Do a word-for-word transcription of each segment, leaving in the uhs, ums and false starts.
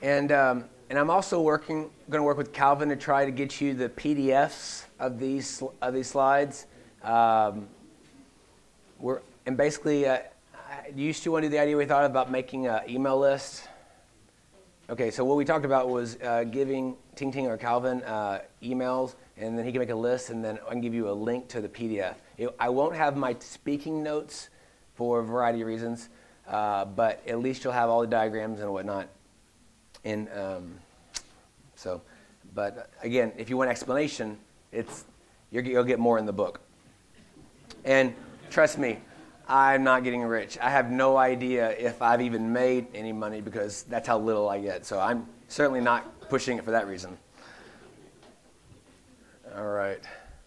And um, and I'm also working, going to work with Calvin to try to get you the P D Fs of these of these slides. Um, we're and basically, uh, do you still want to do the idea we thought about making an email list? Okay, so what we talked about was uh, giving Ting Ting or Calvin uh, emails, and then he can make a list, and then I can give you a link to the P D F. It, I won't have my speaking notes for a variety of reasons, uh, but at least you'll have all the diagrams and whatnot. And um, so, but again, if you want explanation, it's you're, you'll get more in the book. And trust me, I'm not getting rich. I have no idea if I've even made any money because that's how little I get. So I'm certainly not pushing it for that reason. All right.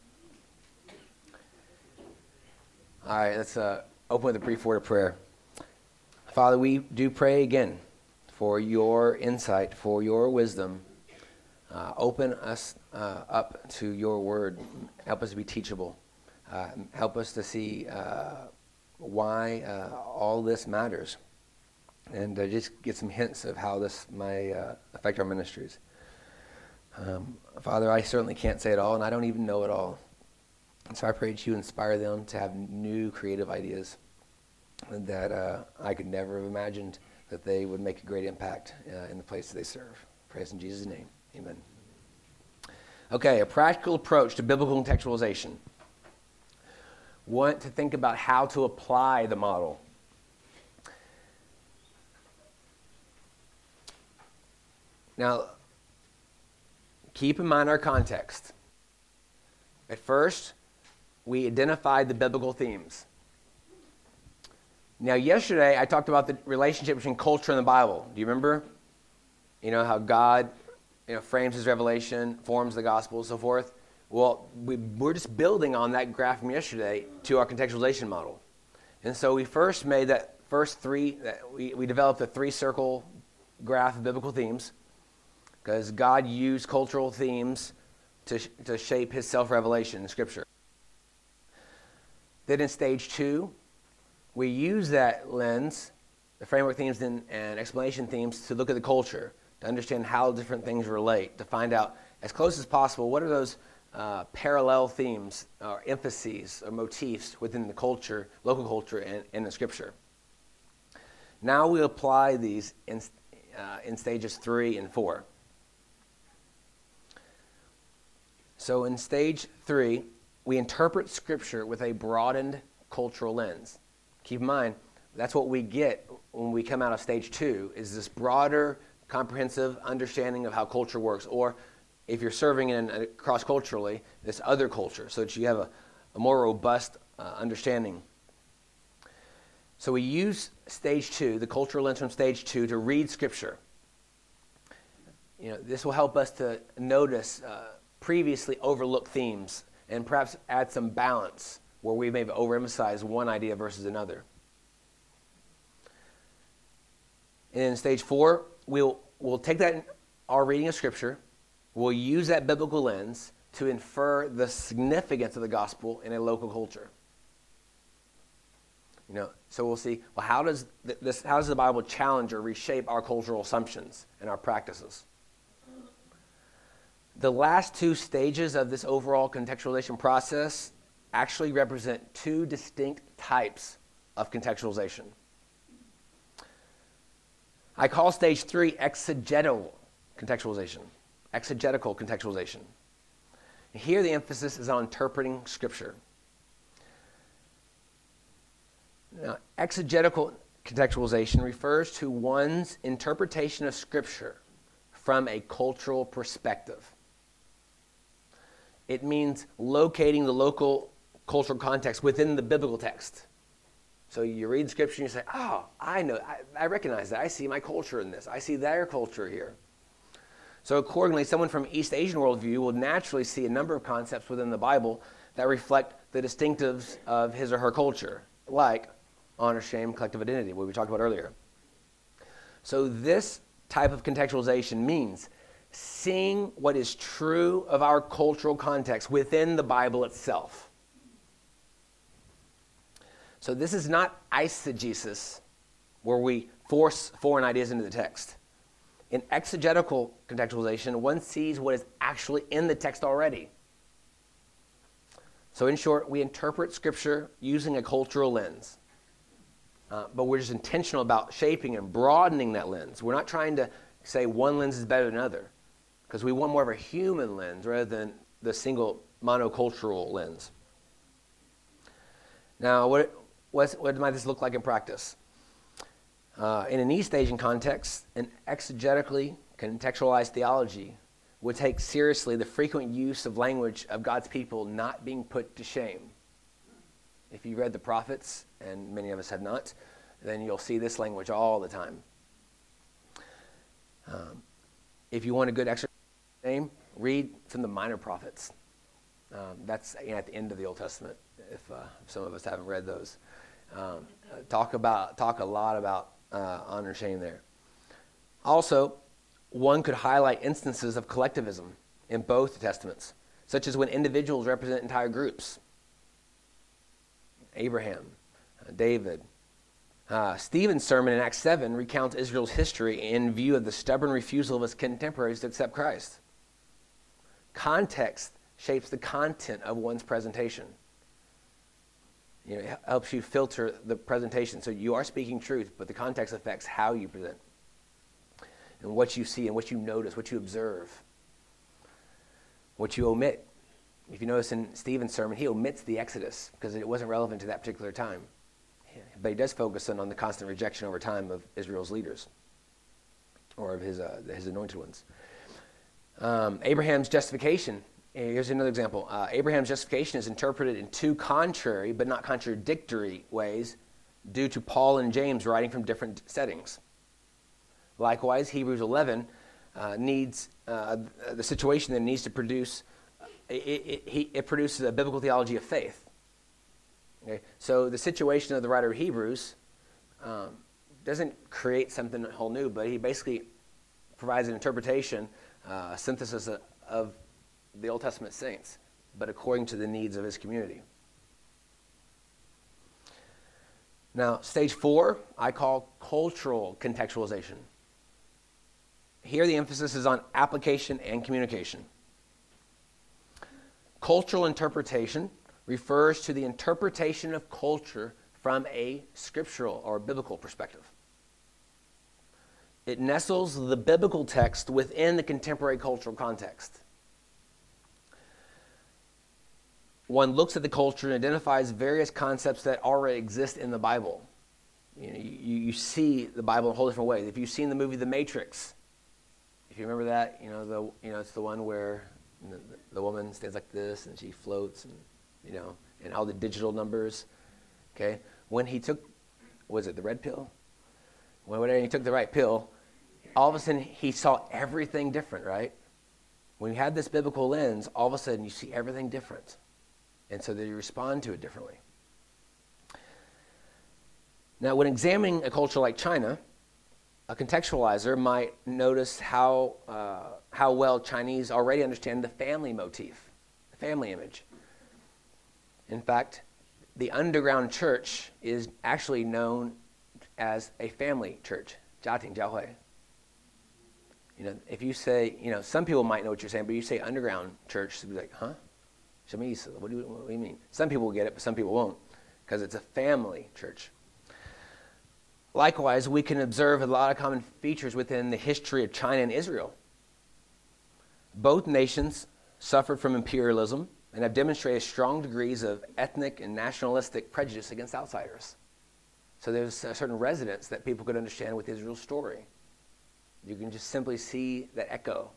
All right, let's uh, open with a brief word of prayer. Father, we do pray again for your insight, for your wisdom. Uh, open us uh, up to your word. Help us to be teachable. Uh, help us to see uh, why uh, all this matters, and uh, just get some hints of how this may uh, affect our ministries. Um, Father, I certainly can't say it all, and I don't even know it all. And so I pray that you inspire them to have new creative ideas that uh, I could never have imagined that they would make a great impact uh, in the place that they serve. Praise in Jesus' name. Amen. Okay, a practical approach to biblical contextualization. Want to think about how to apply the model. Now, keep in mind our context. At first, we identified the biblical themes. Now, yesterday, I talked about the relationship between culture and the Bible. Do you remember? You know, how God, you know, frames his revelation, forms the gospel, and so forth. Well, we, we're just building on that graph from yesterday to our contextualization model. And so we first made that first three, that we, we developed a three-circle graph of biblical themes because God used cultural themes to, to shape his self-revelation in Scripture. Then in stage two, we use that lens, the framework themes and, and explanation themes, to look at the culture, to understand how different things relate, to find out as close as possible what are those uh, parallel themes or emphases or motifs within the culture, local culture, and in the Scripture. Now we apply these in, uh, in stages three and four. So in stage three, we interpret Scripture with a broadened cultural lens. Keep in mind, that's what we get when we come out of stage two, is this broader, comprehensive understanding of how culture works, or if you're serving in uh, cross-culturally, this other culture, so that you have a, a more robust uh, understanding. So we use stage two, the cultural lens from stage two, to read Scripture. You know, this will help us to notice uh, previously overlooked themes and perhaps add some balance where we may have overemphasized one idea versus another. And in stage four, we'll, we'll take that, our reading of Scripture, we'll use that biblical lens to infer the significance of the gospel in a local culture. You know, so we'll see, well, how does this, how does the Bible challenge or reshape our cultural assumptions and our practices? The last two stages of this overall contextualization process actually represent two distinct types of contextualization. I call stage three exegetical contextualization. Exegetical contextualization. Here the emphasis is on interpreting Scripture. Now, exegetical contextualization refers to one's interpretation of Scripture from a cultural perspective. It means locating the local cultural context within the biblical text. So you read Scripture and you say, oh, I know, I, I recognize that. I see my culture in this. I see their culture here. So accordingly, someone from East Asian worldview will naturally see a number of concepts within the Bible that reflect the distinctives of his or her culture, like honor, shame, collective identity, what we talked about earlier. So this type of contextualization means seeing what is true of our cultural context within the Bible itself. So this is not eisegesis, where we force foreign ideas into the text. In exegetical contextualization, one sees what is actually in the text already. So in short, we interpret Scripture using a cultural lens. Uh, but we're just intentional about shaping and broadening that lens. We're not trying to say one lens is better than another, because we want more of a human lens rather than the single monocultural lens. Now, what, what, what might this look like in practice? Uh, in an East Asian context, an exegetically contextualized theology would take seriously the frequent use of language of God's people not being put to shame. If you read the prophets, and many of us have not, then you'll see this language all the time. Um, if you want a good exercise name, read from the minor prophets. Um, that's you know, at the end of the Old Testament, if, uh, if some of us haven't read those. Um, talk about talk a lot about uh, honor and shame there. Also, one could highlight instances of collectivism in both Testaments, such as when individuals represent entire groups. Abraham, uh, David. Uh, Stephen's sermon in Acts seven recounts Israel's history in view of the stubborn refusal of his contemporaries to accept Christ. Context shapes the content of one's presentation. You know, it helps you filter the presentation. So you are speaking truth, but the context affects how you present and what you see and what you notice, what you observe, what you omit. If you notice in Stephen's sermon, he omits the Exodus because it wasn't relevant to that particular time. But he does focus on, on the constant rejection over time of Israel's leaders or of his, uh, his anointed ones. Um, Abraham's justification. Here's another example. Uh, Abraham's justification is interpreted in two contrary but not contradictory ways due to Paul and James writing from different settings. Likewise, Hebrews eleven uh, needs uh, the situation that needs to produce, it, it, it, it produces a biblical theology of faith. Okay? So the situation of the writer of Hebrews um, doesn't create something whole new, but he basically provides an interpretation, uh, a synthesis of, of the Old Testament saints, but according to the needs of his community. Now, stage four, I call cultural contextualization. Here the emphasis is on application and communication. Cultural interpretation refers to the interpretation of culture from a scriptural or biblical perspective. It nestles the biblical text within the contemporary cultural context. One looks at the culture and identifies various concepts that already exist in the Bible. You know, you, you see the Bible in a whole different way. If you've seen the movie The Matrix, if you remember that, you know, the you know it's the one where the, the woman stands like this and she floats, and you know, and all the digital numbers. Okay, when he took, was it the red pill? When whenever he took the right pill, all of a sudden he saw everything different. Right? When you have this biblical lens, all of a sudden you see everything different. And so they respond to it differently. Now, when examining a culture like China, a contextualizer might notice how, uh, how well Chinese already understand the family motif, the family image. In fact, the underground church is actually known as a family church, 家庭教会. You know, if you say, you know, some people might know what you're saying, but you say underground church, they'll be like, huh? What do, you, what do you mean? Some people will get it, but some people won't, because it's a family church. Likewise, we can observe a lot of common features within the history of China and Israel. Both nations suffered from imperialism and have demonstrated strong degrees of ethnic and nationalistic prejudice against outsiders. So there's a certain resonance that people could understand with Israel's story. You can just simply see that echo.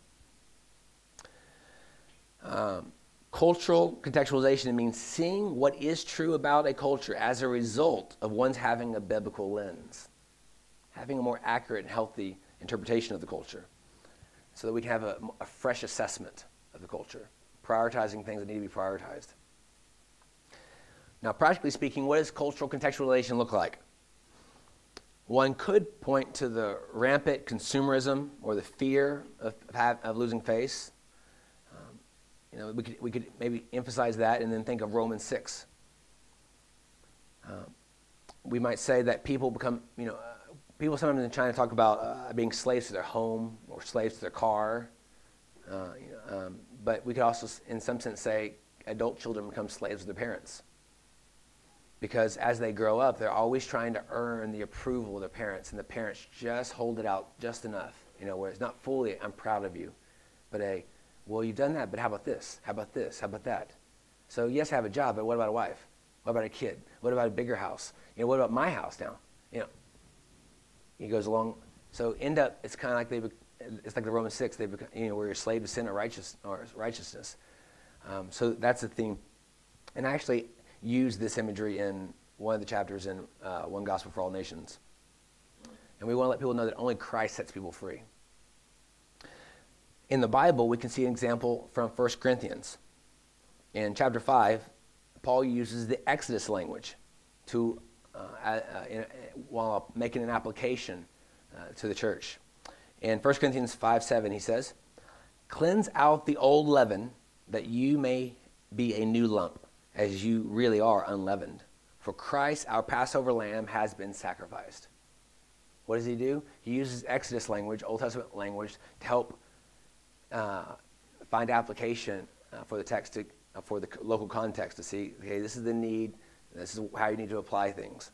Um, Cultural contextualization means seeing what is true about a culture as a result of one's having a biblical lens, having a more accurate and healthy interpretation of the culture, so that we can have a, a fresh assessment of the culture, prioritizing things that need to be prioritized. Now, practically speaking, what does cultural contextualization look like? One could point to the rampant consumerism or the fear of, of, have, of losing face. You know, we could, we could maybe emphasize that and then think of Romans six. Um, we might say that people become, you know, uh, people sometimes in China talk about uh, being slaves to their home or slaves to their car. Uh, you know, um, but we could also, in some sense, say adult children become slaves of their parents. Because as they grow up, they're always trying to earn the approval of their parents, and the parents just hold it out just enough, you know, where it's not fully, I'm proud of you, but a, well, you've done that, but how about this? How about this? How about that? So yes, I have a job, but what about a wife? What about a kid? What about a bigger house? You know, what about my house now? You know, he goes along. So end up, it's kind of like they, it's like the Romans six, they become, you know, where you're a slave to sin or righteous or righteousness. Um, so that's the theme, and I actually use this imagery in one of the chapters in uh, One Gospel for All Nations. And we want to let people know that only Christ sets people free. In the Bible, we can see an example from First Corinthians. In chapter five, Paul uses the Exodus language to, uh, uh, in, while making an application uh, to the church. In First Corinthians five seven, he says, "Cleanse out the old leaven, that you may be a new lump, as you really are unleavened. For Christ, our Passover lamb, has been sacrificed." What does he do? He uses Exodus language, Old Testament language, to help uh, find application uh, for the text, to, uh, for the local context, to see, okay, this is the need, this is how you need to apply things.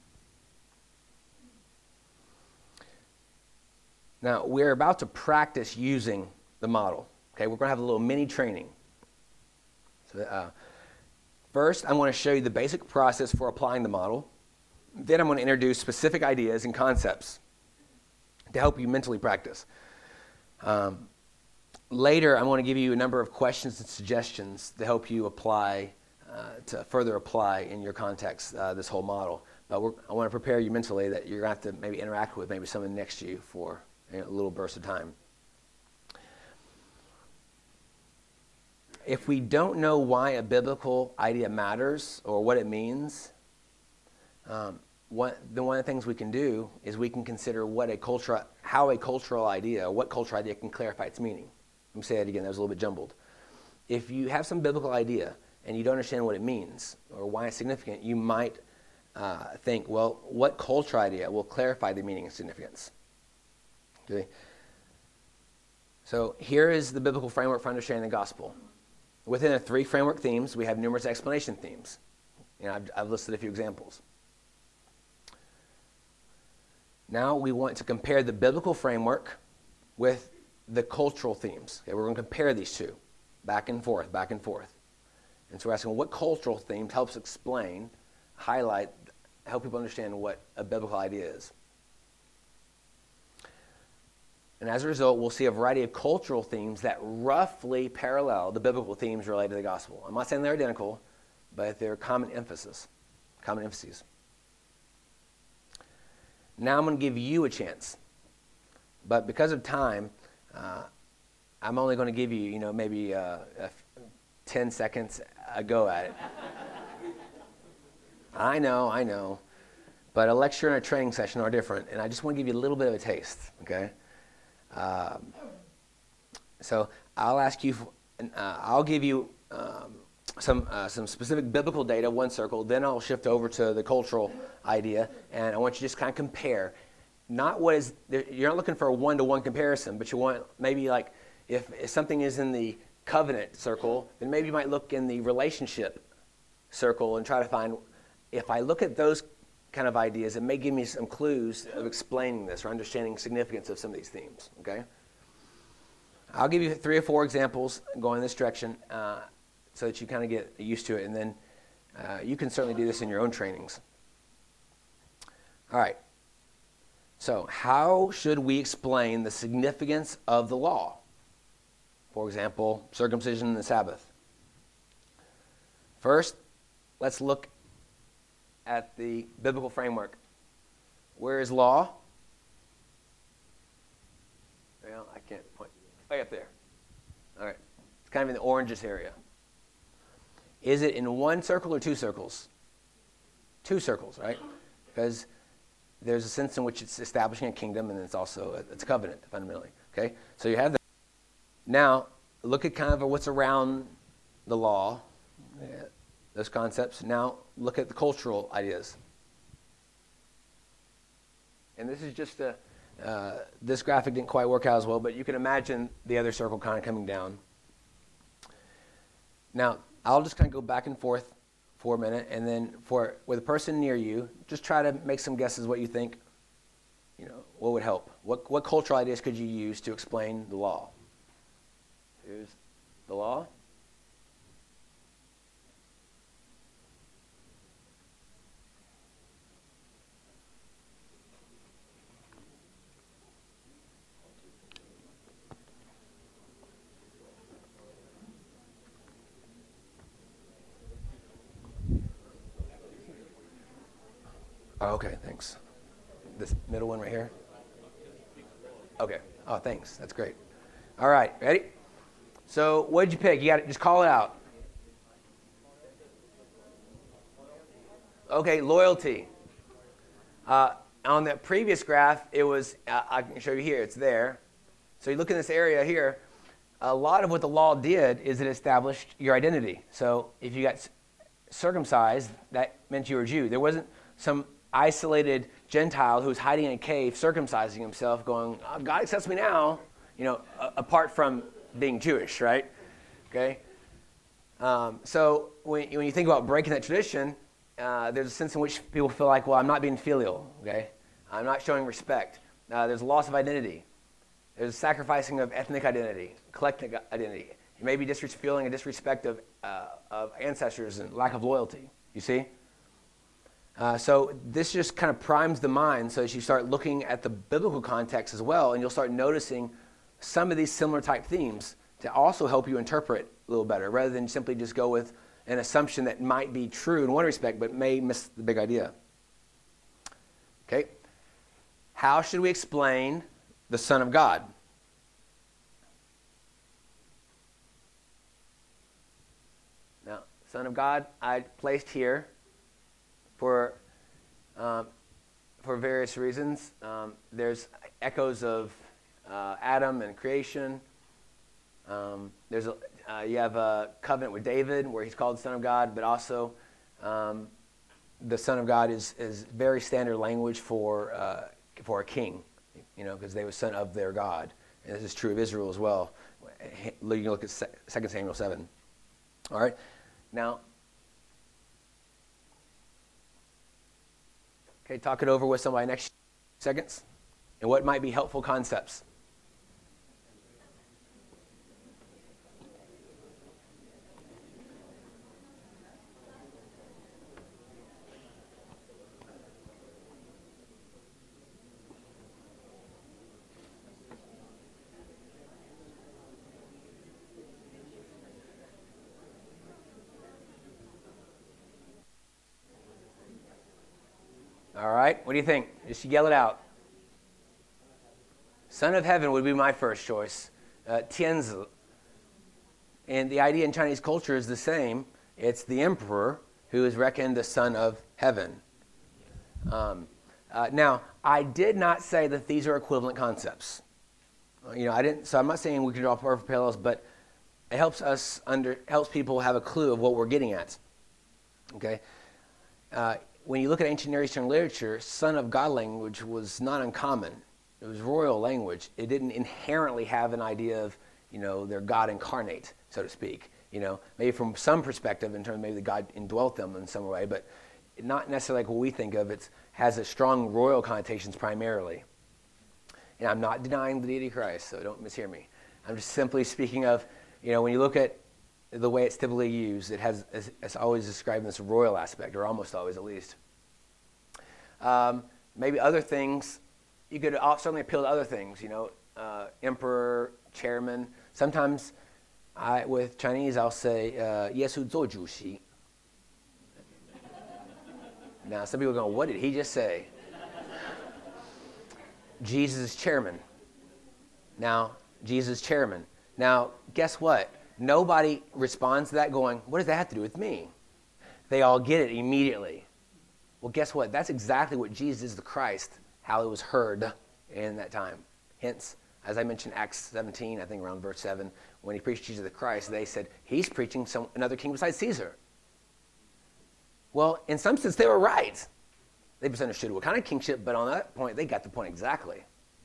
Now, we're about to practice using the model. Okay, we're going to have a little mini training. So, uh, First, I'm going to show you the basic process for applying the model. Then I'm going to introduce specific ideas and concepts to help you mentally practice. Um, later, I'm going to give you a number of questions and suggestions to help you apply, uh, to further apply in your context uh, this whole model. But we're, I want to prepare you mentally that you're going to have to maybe interact with maybe someone next to you for you know, a little burst of time. If we don't know why a biblical idea matters or what it means, um, one, then one of the things we can do is we can consider what a cultural, how a cultural idea, what cultural idea can clarify its meaning. Let me say that again, that was a little bit jumbled. If you have some biblical idea and you don't understand what it means or why it's significant, you might uh, think, well, what cultural idea will clarify the meaning and significance? Okay. So here is the biblical framework for understanding the gospel. Within the three framework themes, we have numerous explanation themes. You know, I've, I've listed a few examples. Now we want to compare the biblical framework with the cultural themes. Okay, we're going to compare these two, back and forth, back and forth. And so we're asking what cultural theme helps explain, highlight, help people understand what a biblical idea is. And as a result, we'll see a variety of cultural themes that roughly parallel the biblical themes related to the gospel. I'm not saying they're identical, but they're common emphasis, common emphases. Now I'm going to give you a chance. But because of time, uh, I'm only going to give you, you know, maybe uh, ten seconds a go at it. I know, I know. But a lecture and a training session are different, and I just want to give you a little bit of a taste, okay? Um, so I'll ask you, uh, I'll give you um, some uh, some specific biblical data, one circle, then I'll shift over to the cultural idea, and I want you to just kind of compare. Not what is, you're not looking for a one-to-one comparison, but you want maybe like, if, if something is in the covenant circle, then maybe you might look in the relationship circle and try to find, if I look at those kind of ideas, it may give me some clues of explaining this or understanding significance of some of these themes, okay? I'll give you three or four examples going in this direction uh, so that you kind of get used to it, and then uh, you can certainly do this in your own trainings. All right. So how should we explain the significance of the law? For example, circumcision and the Sabbath. First, let's look at the biblical framework. Where is law? Well, I can't point. Way up there. All right. It's kind of in the oranges area. Is it in one circle or two circles? Two circles, right? Because there's a sense in which it's establishing a kingdom, and it's also a, it's a covenant, fundamentally. Okay? So you have that. Now, look at kind of what's around the law. Yeah. Those concepts. Now, look at the cultural ideas. And this is just a, uh, this graphic didn't quite work out as well, but you can imagine the other circle kind of coming down. Now, I'll just kind of go back and forth for a minute, and then for with a person near you, just try to make some guesses what you think, you know, what would help. What, what cultural ideas could you use to explain the law? Here's the law. Oh, okay, thanks. This middle one right here? Okay. Oh, thanks. That's great. All right, ready? So what did you pick? You got to just call it out. Okay, loyalty. Uh, on the previous graph, it was, uh, I can show you here, it's there. So you look in this area here, a lot of what the law did is it established your identity. So if you got circumcised, that meant you were a Jew. There wasn't some isolated Gentile who was hiding in a cave, circumcising himself, going, oh, God accepts me now, you know, a- apart from being Jewish, right? Okay. Um, so when, when you think about breaking that tradition, uh, there's a sense in which people feel like, well, I'm not being filial, okay? I'm not showing respect. Uh, there's a loss of identity. There's a sacrificing of ethnic identity, collective identity. You may be disres- feeling a disrespect of, uh, of ancestors and lack of loyalty, you see? Uh, so this just kind of primes the mind so as you start looking at the biblical context as well, and you'll start noticing some of these similar type themes to also help you interpret a little better, rather than simply just go with an assumption that might be true in one respect but may miss the big idea. Okay. How should we explain the Son of God? Now, Son of God, I placed here for um, for various reasons. Um, there's echoes of uh, Adam and creation. Um, there's a, uh, you have a covenant with David where he's called the Son of God, but also um, the Son of God is is very standard language for uh, for a king, you know, because they were son of their God, and this is true of Israel as well. You can look at Second Samuel seven. All right, now. Okay, talk it over with somebody next seconds, and what might be helpful concepts. All right, what do you think? Just yell it out. Son of heaven would be my first choice. Uh, Tianzi. And the idea in Chinese culture is the same. It's the emperor who is reckoned the son of heaven. Um, uh, now, I did not say that these are equivalent concepts. Uh, you know, I didn't. So I'm not saying we can draw perfect parallels, but it helps us under helps people have a clue of what we're getting at. Okay. Uh, When you look at ancient Near Eastern literature, son of God language was not uncommon. It was royal language. It didn't inherently have an idea of, you know, their God incarnate, so to speak. You know, maybe from some perspective in terms of maybe the God indwelt them in some way, but not necessarily like what we think of. It has a strong royal connotations primarily. And I'm not denying the deity of Christ, so don't mishear me. I'm just simply speaking of, you know, when you look at the way it's typically used, it has it's always described in this royal aspect, or almost always at least. Um, maybe other things, you could certainly appeal to other things, you know, uh, emperor, chairman. Sometimes I, with Chinese, I'll say, Yesu zuo juxi. Now, some people are going, what did he just say? Jesus is chairman. Now, Jesus is chairman. Now, guess what? Nobody responds to that going, what does that have to do with me? They all get it immediately. Well, guess what? That's exactly what Jesus is the Christ, how it was heard in that time. Hence, as I mentioned, Acts seventeen, I think around verse seven, when he preached Jesus the Christ, they said, he's preaching some another king besides Caesar. Well, in some sense, they were right. They misunderstood what kind of kingship, but on that point, they got the point exactly.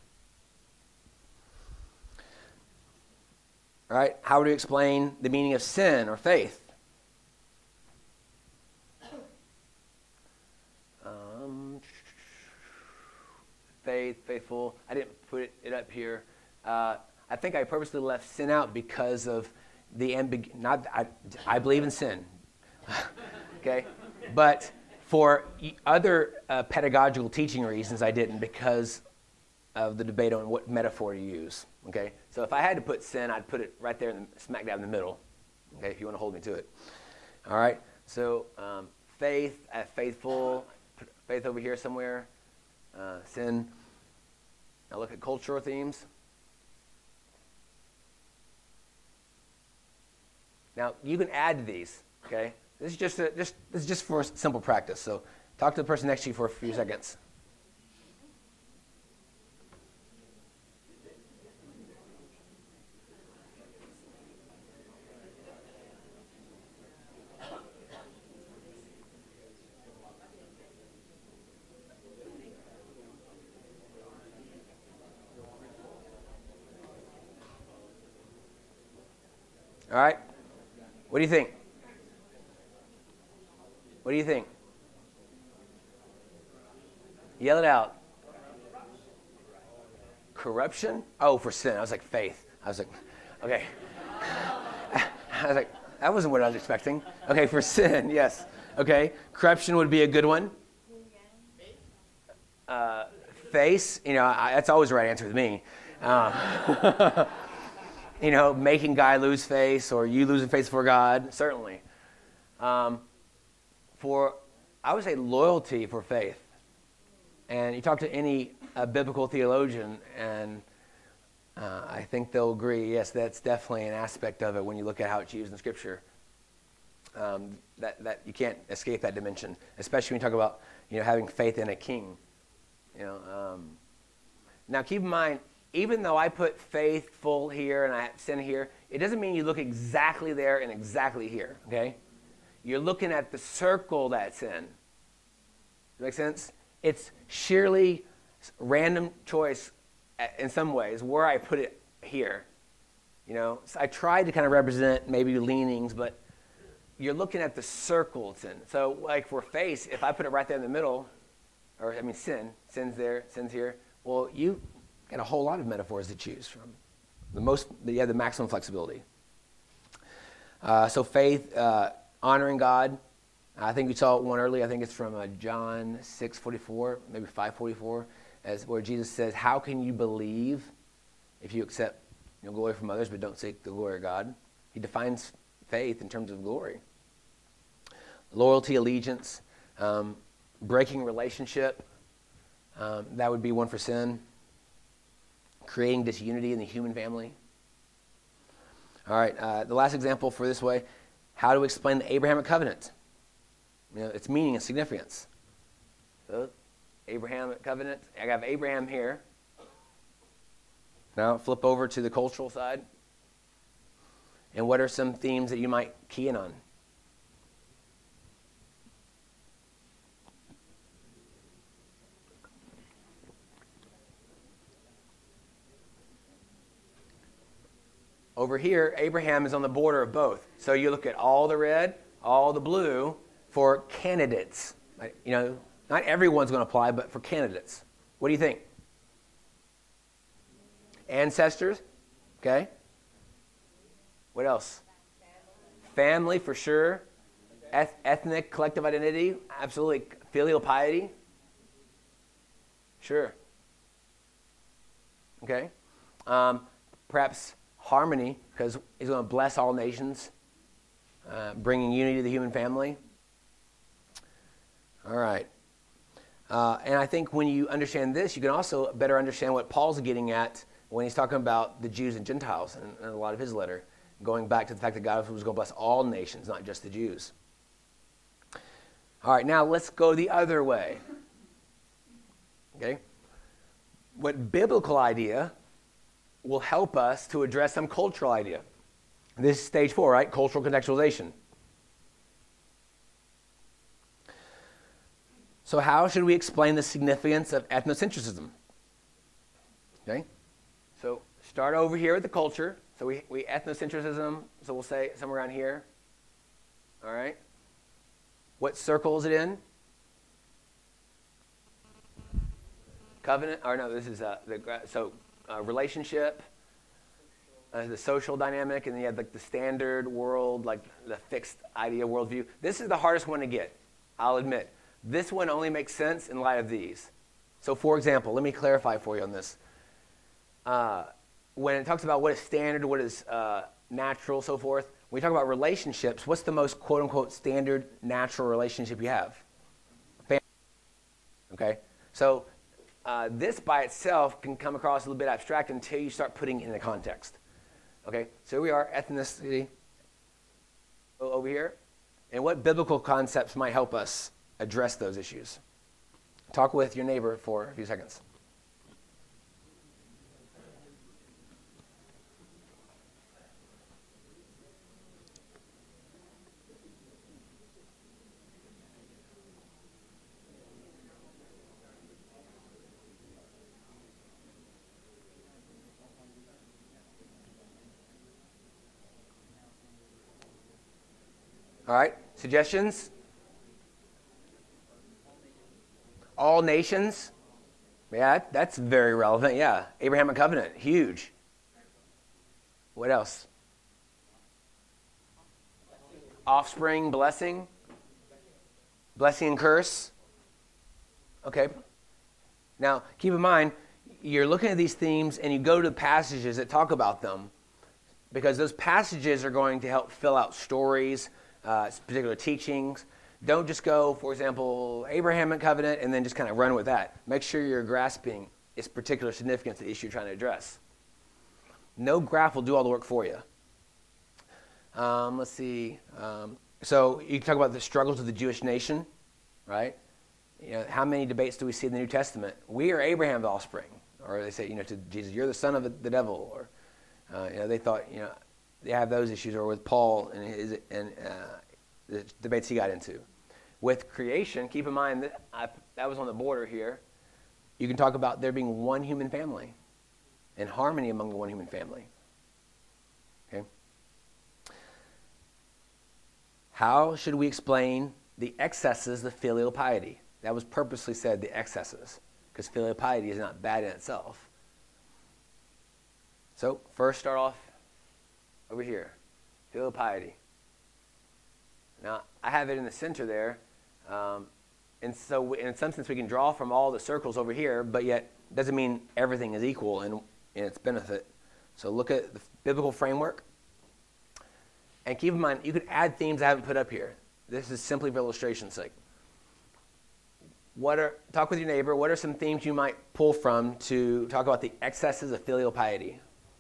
All right, how would you explain the meaning of sin or faith? Um, faith, faithful. I didn't put it, it up here. Uh, I think I purposely left sin out because of the ambig. Not I, I believe in sin, okay, but for other uh, pedagogical teaching reasons, I didn't because of the debate on what metaphor to use. Okay, so if I had to put sin, I'd put it right there, in the, smack dab in the middle. Okay, if you want to hold me to it. All right. So um, faith, uh, faithful, faith over here somewhere. Uh, sin. Now look at cultural themes. Now you can add to these. Okay, this is just a, just this is just for simple practice. So talk to the person next to you for a few seconds. All right. What do you think? What do you think? Yell it out. Corruption? Oh, for sin. I was like, faith. I was like, okay. I was like, that wasn't what I was expecting. Okay, for sin, yes. Okay. Corruption would be a good one. Uh, face, you know, I, that's always the right answer with me. Um, you know, making guy lose face or you losing face for God, certainly. Um, for, I would say loyalty for faith. And you talk to any uh, biblical theologian and uh, I think they'll agree, yes, that's definitely an aspect of it when you look at how it's used in Scripture. Um, that, that you can't escape that dimension, especially when you talk about, you know, having faith in a king. You know, um, now keep in mind, even though I put faithful here and I have sin here, it doesn't mean you look exactly there and exactly here, okay? You're looking at the circle that's in. Does that make sense? It's sheerly random choice in some ways where I put it here. You know, so I tried to kind of represent maybe leanings, but you're looking at the circle it's in. So like for faith, if I put it right there in the middle, or I mean sin, sin's there, sin's here, well, you got a whole lot of metaphors to choose from. The most, you have the maximum flexibility. Uh, so faith, uh, honoring God. I think we saw one earlier. I think it's from uh, John six forty-four, maybe five forty-four, as where Jesus says, "How can you believe if you accept, you know, glory from others, but don't seek the glory of God?" He defines faith in terms of glory. Loyalty, allegiance, um, breaking relationship. Um, that would be one for sin. Creating disunity in the human family. All right, uh, the last example for this way, how to explain the Abrahamic covenant. You know, its meaning and significance. So, Abrahamic covenant, I have Abraham here. Now flip over to the cultural side. And what are some themes that you might key in on? Over here, Abraham is on the border of both. So you look at all the red, all the blue for candidates. You know, not everyone's going to apply, but for candidates. What do you think? Ancestors, okay. What else? Family, for sure. Eth- ethnic, collective identity, absolutely. Filial piety, sure. Okay. Um, perhaps harmony, because he's going to bless all nations, uh, bringing unity to the human family. All right. Uh, and I think when you understand this, you can also better understand what Paul's getting at when he's talking about the Jews and Gentiles in, in a lot of his letter, going back to the fact that God was going to bless all nations, not just the Jews. All right, now let's go the other way. Okay? What biblical idea will help us to address some cultural idea? This is stage four, right? Cultural contextualization. So how should we explain the significance of ethnocentrism? Okay, so start over here with the culture. So we, we ethnocentrism, so we'll say somewhere around here. All right. What circle is it in? Covenant, or no, this is uh, the, so uh, relationship, uh, the social dynamic, and then you have like the standard world, like the fixed idea worldview. This is the hardest one to get, I'll admit. This one only makes sense in light of these. So for example, let me clarify for you on this. Uh, when it talks about what is standard, what is uh, natural, so forth, when we talk about relationships, what's the most quote-unquote standard, natural relationship you have? Family. Okay? So uh, this by itself can come across a little bit abstract until you start putting it in the context. Okay? So here we are, ethnicity over here. And what biblical concepts might help us address those issues? Talk with your neighbor for a few seconds. All right, suggestions? All nations? Yeah, that's very relevant, yeah. Abrahamic covenant, huge. What else? Offspring, blessing? Blessing and curse? Okay. Now, keep in mind, you're looking at these themes and you go to passages that talk about them because those passages are going to help fill out stories, uh, particular teachings. Don't just go, for example, Abrahamic covenant and then just kind of run with that. Make sure you're grasping its particular significance, the issue you're trying to address. No graph will do all the work for you. Um, let's see. Um, so you talk about the struggles of the Jewish nation, right? You know, how many debates do we see in the New Testament? We are Abraham's offspring. Or they say, you know, to Jesus, you're the son of the devil. Or, uh, you know, they thought, you know, they have those issues. Or with Paul and his and uh, the debates he got into. With creation, keep in mind that I, that was on the border here. You can talk about there being one human family and harmony among the one human family. Okay. How should we explain the excesses of filial piety? That was purposely said, the excesses, because filial piety is not bad in itself. So first start off over here, filial piety. Now, I have it in the center there, um, and so in some sense we can draw from all the circles over here, but yet doesn't mean everything is equal in, in its benefit. So look at the biblical framework, and keep in mind, you could add themes I haven't put up here. This is simply for illustration's sake. What are, talk with your neighbor, what are some themes you might pull from to talk about the excesses of filial piety?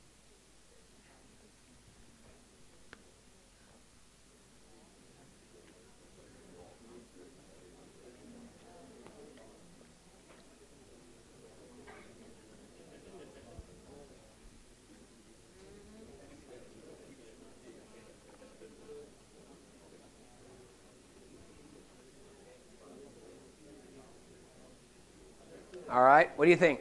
All right, what do you think?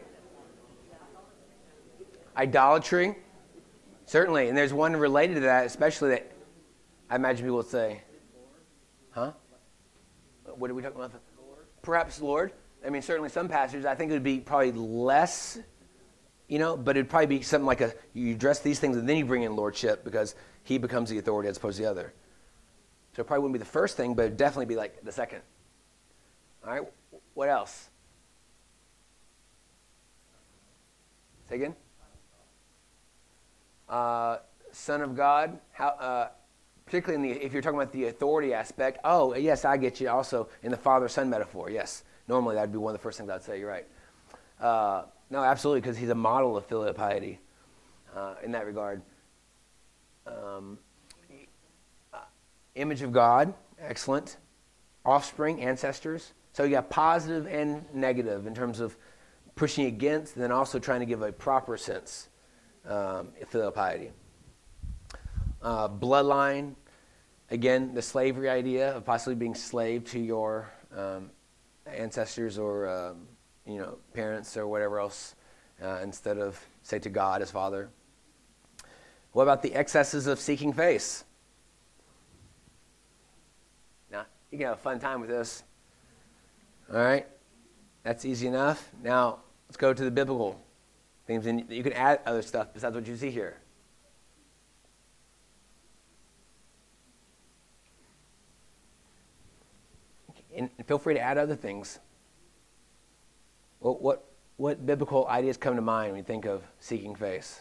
Idolatry? Certainly, and there's one related to that, especially that I imagine people would say, huh? What are we talking about? Perhaps Lord. I mean, certainly some passages, I think it would be probably less, you know, but it'd probably be something like a, you address these things and then you bring in Lordship because he becomes the authority as opposed to the other. So it probably wouldn't be the first thing, but it'd definitely be like the second. All right, what else? Say again? Uh, Son of God, how, uh, particularly in the, if you're talking about the authority aspect, oh, yes, I get you. Also, in the father-son metaphor, yes. Normally, that would be one of the first things I'd say. You're right. Uh, no, absolutely, because he's a model of filial piety uh, in that regard. Um, uh, image of God, excellent. Offspring, ancestors. So you got positive and negative in terms of pushing against, and then also trying to give a proper sense um, of filial piety. Uh, bloodline, again, the slavery idea of possibly being slave to your um, ancestors or um, you know, parents or whatever else, uh, instead of say to God as Father. What about the excesses of seeking face? Now, you can have a fun time with this. All right, that's easy enough. Now, let's go to the biblical things, and you can add other stuff besides what you see here. And feel free to add other things. What, what, what biblical ideas come to mind when you think of seeking face?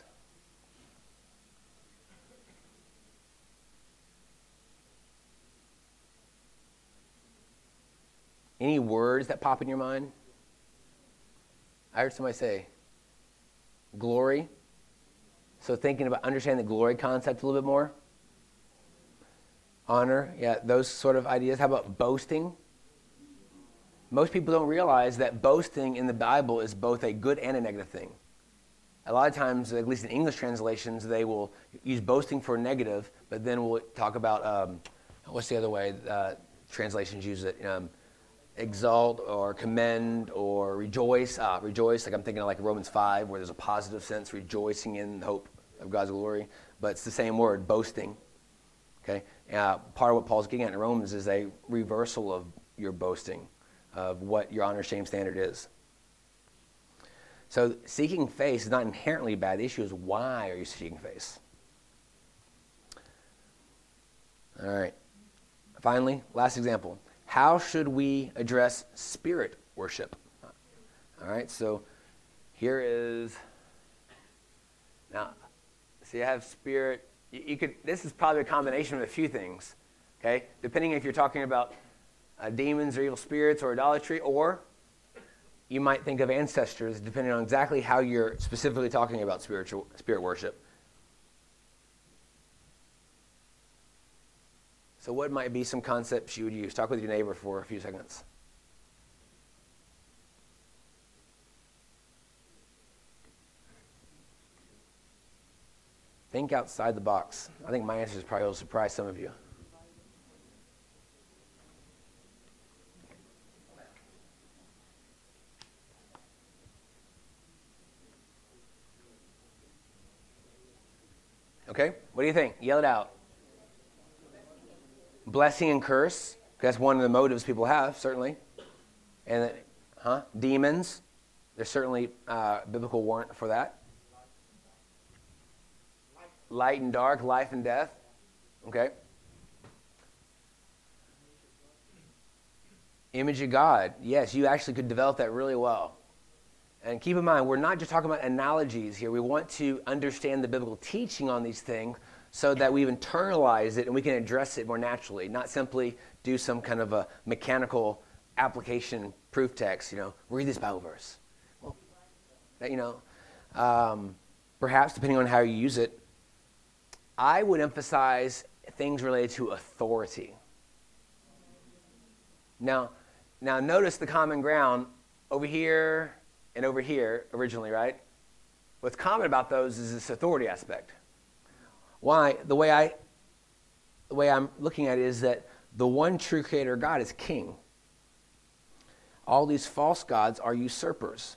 Any words that pop in your mind? I heard somebody say glory. So thinking about understanding the glory concept a little bit more. Honor, yeah, those sort of ideas. How about boasting? Most people don't realize that boasting in the Bible is both a good and a negative thing. A lot of times, at least in English translations, they will use boasting for negative, but then we'll talk about, um, what's the other way uh, translations use it? Um, exalt or commend or rejoice. Uh, rejoice, like I'm thinking of like Romans five, where there's a positive sense, rejoicing in the hope of God's glory. But it's the same word, boasting. Okay, uh, part of what Paul's getting at in Romans is a reversal of your boasting, of what your honor shame standard is. So seeking face is not inherently bad. The issue is, why are you seeking face? All right. Finally, last example. How should we address spirit worship? All right, so here is, now, so you have spirit. You, you could. This is probably a combination of a few things, okay? Depending if you're talking about uh, demons or evil spirits or idolatry, or you might think of ancestors, depending on exactly how you're specifically talking about spiritual spirit worship. So what might be some concepts you would use? Talk with your neighbor for a few seconds. Think outside the box. I think my answer is probably will surprise some of you. Okay, what do you think? Yell it out. Blessing and curse, that's one of the motives people have, certainly. And, huh? Demons, there's certainly uh, biblical warrant for that. Light and dark, life and death. Okay. Image of God. Yes, you actually could develop that really well. And keep in mind, we're not just talking about analogies here. We want to understand the biblical teaching on these things so that we've internalized it and we can address it more naturally, not simply do some kind of a mechanical application proof text, you know, read this Bible verse. Well, that, you know, um, perhaps depending on how you use it, I would emphasize things related to authority. Now, now notice the common ground over here and over here originally, right? What's common about those is this authority aspect. Why? The way I, the way I'm looking at it is that the one true creator God is king. All these false gods are usurpers.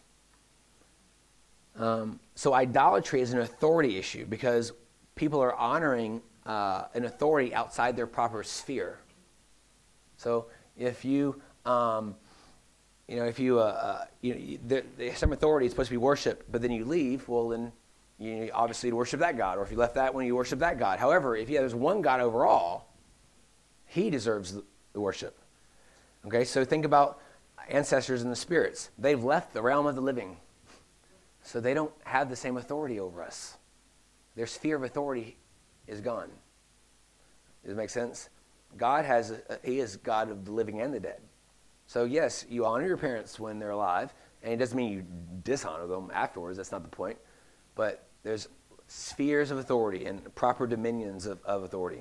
Um, so idolatry is an authority issue because people are honoring uh, an authority outside their proper sphere. So if you, um, you know, if you, uh, uh, you know, there, there's some authority is supposed to be worshipped, but then you leave, well then, you obviously worship that God, or if you left that one, you worship that God. However, if yeah, there's one God overall, he deserves the worship. Okay, so think about ancestors and the spirits. They've left the realm of the living, so they don't have the same authority over us. Their sphere of authority is gone. Does it make sense? God has, a, he is God of the living and the dead. So yes, you honor your parents when they're alive, and it doesn't mean you dishonor them afterwards. That's not the point. But there's spheres of authority and proper dominions of, of authority.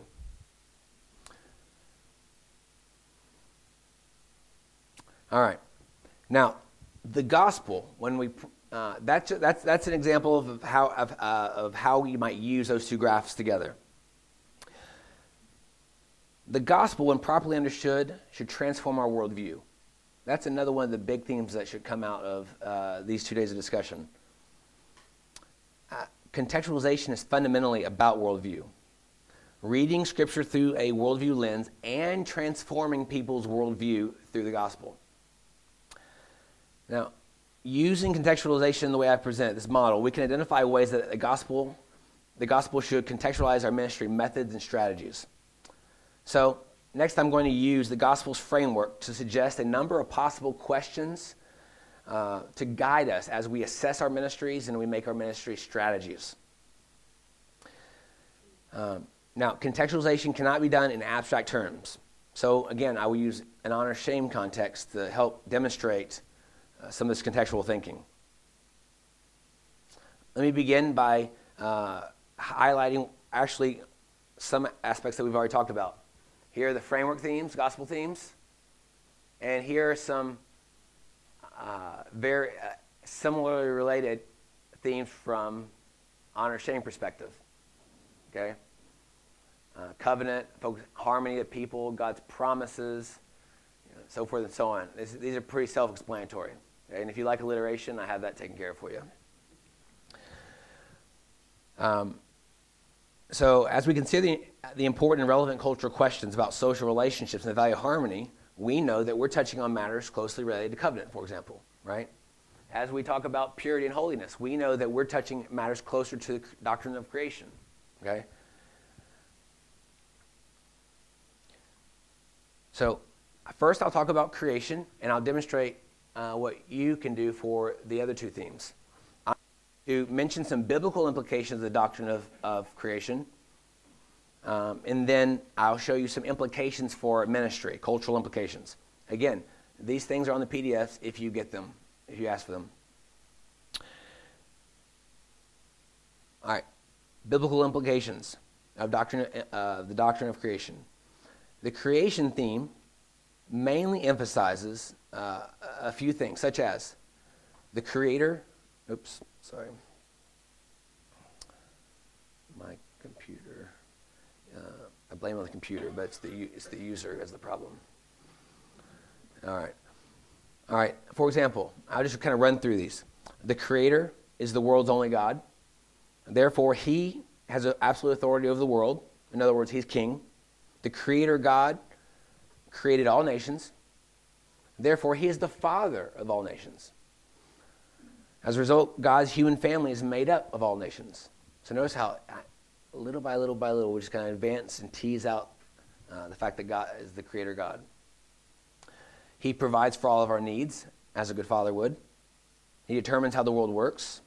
All right. Now, the gospel, when we uh, that's that's that's an example of how of, uh, of how you might use those two graphs together. The gospel, when properly understood, should transform our worldview. that's another one of the big themes that should come out of uh, these two days of discussion. Uh, contextualization is fundamentally about worldview. Reading Scripture through a worldview lens and transforming people's worldview through the gospel. Now, using contextualization the way I present this model, we can identify ways that the gospel, the gospel should contextualize our ministry methods and strategies. So, next I'm going to use the gospel's framework to suggest a number of possible questions uh, to guide us as we assess our ministries and we make our ministry strategies. Um, now, contextualization cannot be done in abstract terms. So, again, I will use an honor-shame context to help demonstrate uh, some of this contextual thinking. Let me begin by uh, highlighting actually some aspects that we've already talked about. Here are the framework themes, gospel themes, and here are some uh, very uh, similarly related themes from honor-shame perspective. Okay, uh, covenant, focus, harmony of people, God's promises, you know, so forth and so on. This, these are pretty self-explanatory. Okay? And if you like alliteration, I have that taken care of for you. Um, So as we consider the, the important and relevant cultural questions about social relationships and the value of harmony, we know that we're touching on matters closely related to covenant, for example, right? As we talk about purity and holiness, we know that we're touching matters closer to the doctrine of creation, okay? So first I'll talk about creation, and I'll demonstrate uh, what you can do for the other two themes. To mention some biblical implications of the doctrine of, of creation, um, and then I'll show you some implications for ministry, cultural implications. Again, these things are on the P D Fs if you get them, if you ask for them. All right, biblical implications of doctrine, uh, the doctrine of creation. The creation theme mainly emphasizes uh, a few things, such as the Creator. Oops, sorry. My computer. Uh, I blame it on the computer, but it's the it's the user that's the problem. All right. All right. For example, I'll just kind of run through these. The Creator is the world's only God. Therefore, He has absolute authority over the world. In other words, He's king. The Creator God created all nations. Therefore, He is the Father of all nations. As a result, God's human family is made up of all nations. So notice how little by little by little we just kind of advance and tease out uh, the fact that God is the Creator God. He provides for all of our needs, as a good father would. He determines how the world works.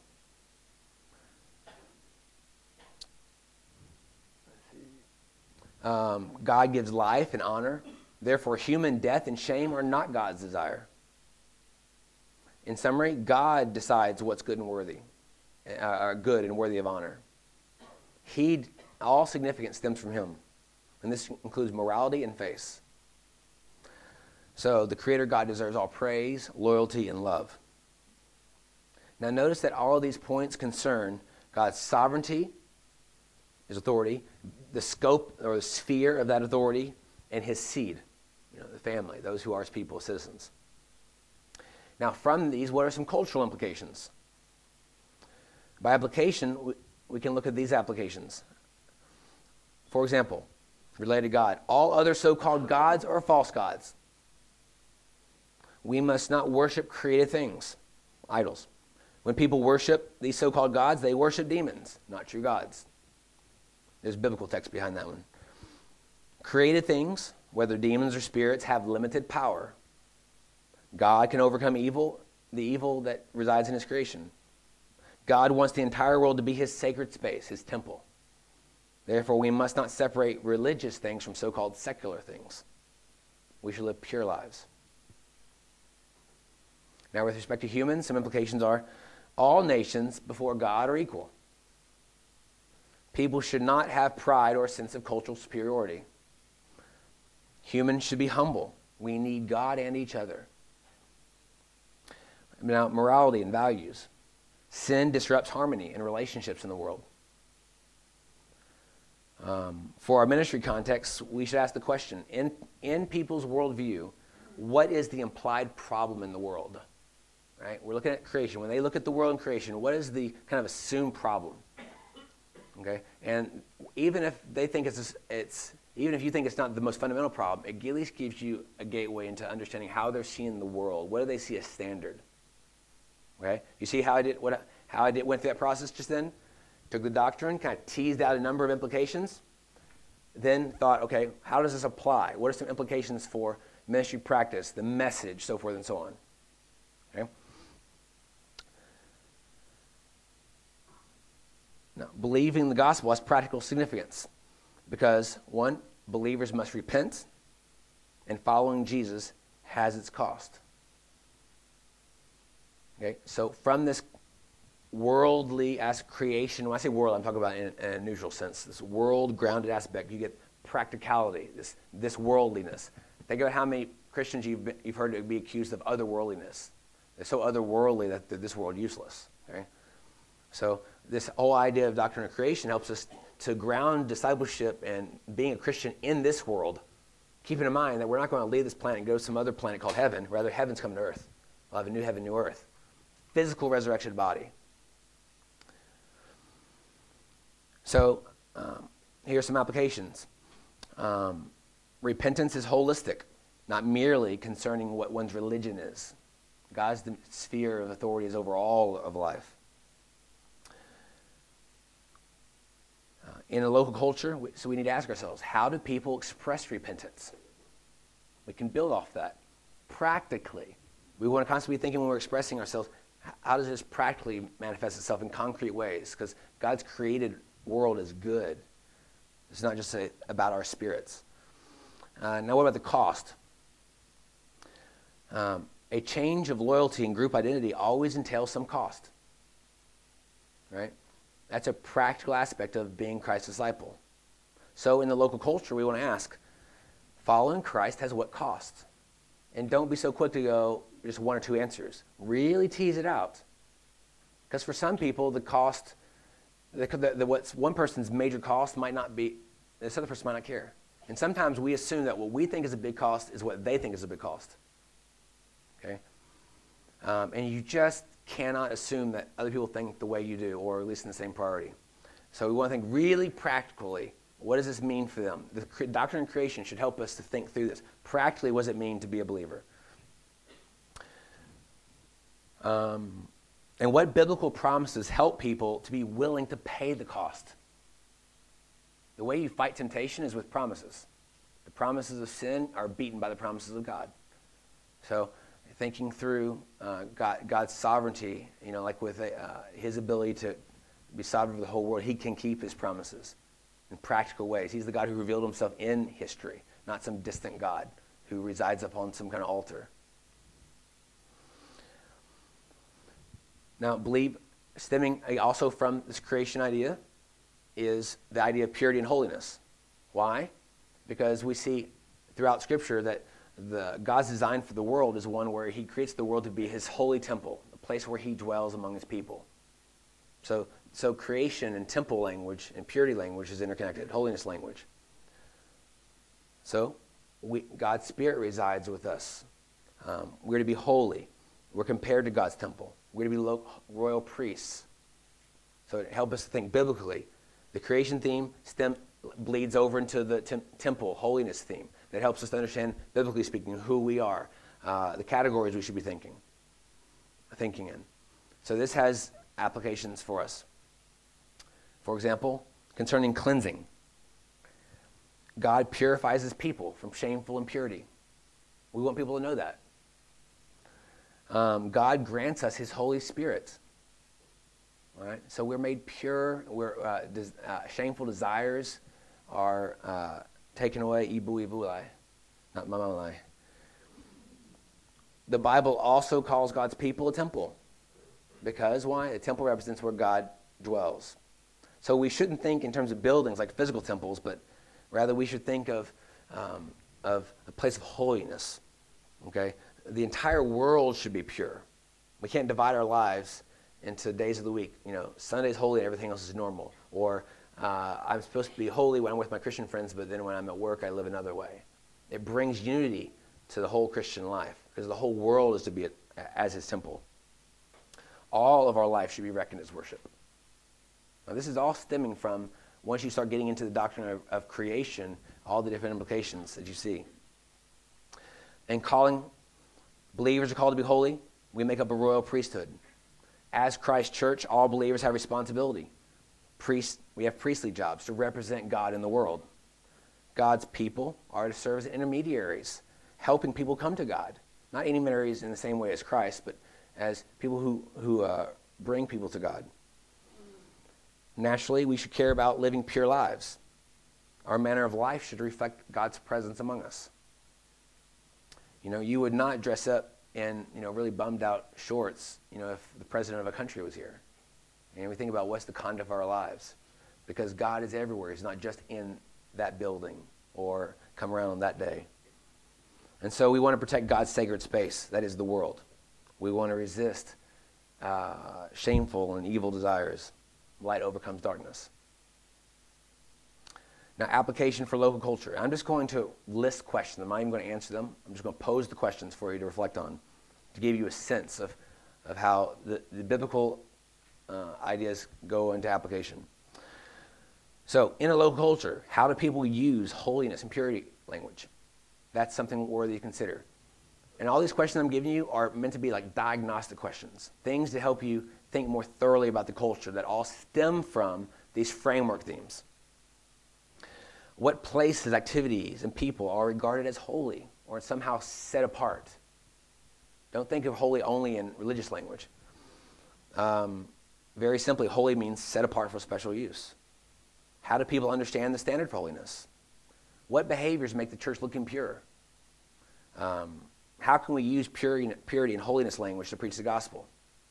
Um, God gives life and honor. Therefore, human death and shame are not God's desire. In summary, God decides what's good and worthy, uh, good and worthy of honor. He, all significance stems from Him, and this includes morality and faith. So the Creator God deserves all praise, loyalty, and love. Now notice that all of these points concern God's sovereignty, His authority, the scope or the sphere of that authority, and His seed, you know, the family, those who are His people, citizens. Now, from these, what are some cultural implications? By application, we, we can look at these applications. For example, related to God, all other so-called gods are false gods. We must not worship created things, idols. When people worship these so-called gods, they worship demons, not true gods. There's biblical text behind that one. Created things, whether demons or spirits, have limited power. God can overcome evil, the evil that resides in His creation. God wants the entire world to be His sacred space, His temple. Therefore, we must not separate religious things from so-called secular things. We should live pure lives. Now, with respect to humans, some implications are all nations before God are equal. People should not have pride or a sense of cultural superiority. Humans should be humble. We need God and each other. Now, morality and values. Sin disrupts harmony and relationships in the world. Um, for our ministry context, we should ask the question, in, in people's worldview, what is the implied problem in the world? Right? We're looking at creation. When they look at the world and creation, what is the kind of assumed problem? Okay, and even if they think it's it's even if you think it's not the most fundamental problem, it at least gives you a gateway into understanding how they're seeing the world. What do they see as standard? Okay, you see how I did what how I did went through that process just then. Took the doctrine, kind of teased out a number of implications, then thought, okay, how does this apply? What are some implications for ministry practice, the message, so forth and so on? Okay. Now, believing the gospel has practical significance because, one, believers must repent, and following Jesus has its cost. Okay, so from this worldly as creation, when I say world, I'm talking about in, in a neutral sense, this world-grounded aspect, you get practicality, this, this worldliness. Think about how many Christians you've, been, you've heard be accused of otherworldliness. They're so otherworldly that they're this world useless. Okay? So this whole idea of doctrine of creation helps us to ground discipleship and being a Christian in this world, keeping in mind that we're not going to leave this planet and go to some other planet called heaven. Rather, heaven's coming to earth. We'll have a new heaven, new earth. Physical resurrection body. So um, here are some applications. Um, repentance is holistic, not merely concerning what one's religion is. God's the sphere of authority is over all of life. Uh, in a local culture, we, so we need to ask ourselves, how do people express repentance? We can build off that. Practically, we want to constantly be thinking when we're expressing ourselves, how does this practically manifest itself in concrete ways? Because God's created world is good. It's not just a, about our spirits. Uh, now what about the cost? Um, a change of loyalty and group identity always entails some cost. Right? That's a practical aspect of being Christ's disciple. So in the local culture, we want to ask, following Christ has what cost? And don't be so quick to go just one or two answers. Really tease it out. Because for some people, the cost, the, the, the, what's one person's major cost might not be, this other person might not care. And sometimes we assume that what we think is a big cost is what they think is a big cost. Okay? Um, and you just cannot assume that other people think the way you do, or at least in the same priority. So we want to think really practically, what does this mean for them? The doctrine of creation should help us to think through this. Practically, what does it mean to be a believer? Um, and what biblical promises help people to be willing to pay the cost? The way you fight temptation is with promises. The promises of sin are beaten by the promises of God. So thinking through uh, God, God's sovereignty, you know, like with a, uh, his ability to be sovereign over the whole world, he can keep his promises in practical ways. He's the God who revealed himself in history, not some distant God who resides upon some kind of altar. Now, believe, stemming also from this creation idea, is the idea of purity and holiness. Why? Because we see throughout Scripture that the God's design for the world is one where he creates the world to be his holy temple, a place where he dwells among his people. So, so creation and temple language and purity language is interconnected, holiness language. So we, God's Spirit resides with us. Um, we're to be holy. We're compared to God's temple. We're to be lo- royal priests. So it helps us to think biblically. The creation theme stem, bleeds over into the tem- temple, holiness theme. That helps us to understand, biblically speaking, who we are, uh, the categories we should be thinking, thinking in. So this has applications for us. For example, concerning cleansing. God purifies his people from shameful impurity. We want people to know that. Um, God grants us his Holy Spirit. All right? So we're made pure. We're, uh, des- uh, shameful desires are uh, taken away. Ibu ibu lai, not mama lai. The Bible also calls God's people a temple. Because why? A temple represents where God dwells. So we shouldn't think in terms of buildings like physical temples, but rather we should think of, um, of a place of holiness. Okay? The entire world should be pure. We can't divide our lives into days of the week. You know, Sunday's holy and everything else is normal. Or uh, I'm supposed to be holy when I'm with my Christian friends, but then when I'm at work, I live another way. It brings unity to the whole Christian life, because the whole world is to be as his temple. All of our life should be reckoned as worship. Now, this is all stemming from, once you start getting into the doctrine of, of creation, all the different implications that you see. And calling, believers are called to be holy. We make up a royal priesthood. As Christ's church, all believers have responsibility. Priests, we have priestly jobs to represent God in the world. God's people are to serve as intermediaries, helping people come to God. Not intermediaries in the same way as Christ, but as people who, who uh, bring people to God. Naturally, we should care about living pure lives. Our manner of life should reflect God's presence among us. You know, you would not dress up in, you know, really bummed out shorts, you know, if the president of a country was here. And we think about what's the conduct of our lives. Because God is everywhere. He's not just in that building or come around on that day. And so we want to protect God's sacred space, that is the world. We want to resist uh, shameful and evil desires. Light overcomes darkness. Now, application for local culture. I'm just going to list questions. I'm not even going to answer them. I'm just going to pose the questions for you to reflect on, to give you a sense of, of how the, the biblical uh, ideas go into application. So, in a local culture, how do people use holiness and purity language? That's something worthy to consider. And all these questions I'm giving you are meant to be like diagnostic questions, things to help you think more thoroughly about the culture that all stem from these framework themes. What places, activities, and people are regarded as holy or somehow set apart? Don't think of holy only in religious language. Um, very simply, holy means set apart for special use. How do people understand the standard for holiness? What behaviors make the church look impure? Um, how can we use purity, purity and holiness language to preach the gospel?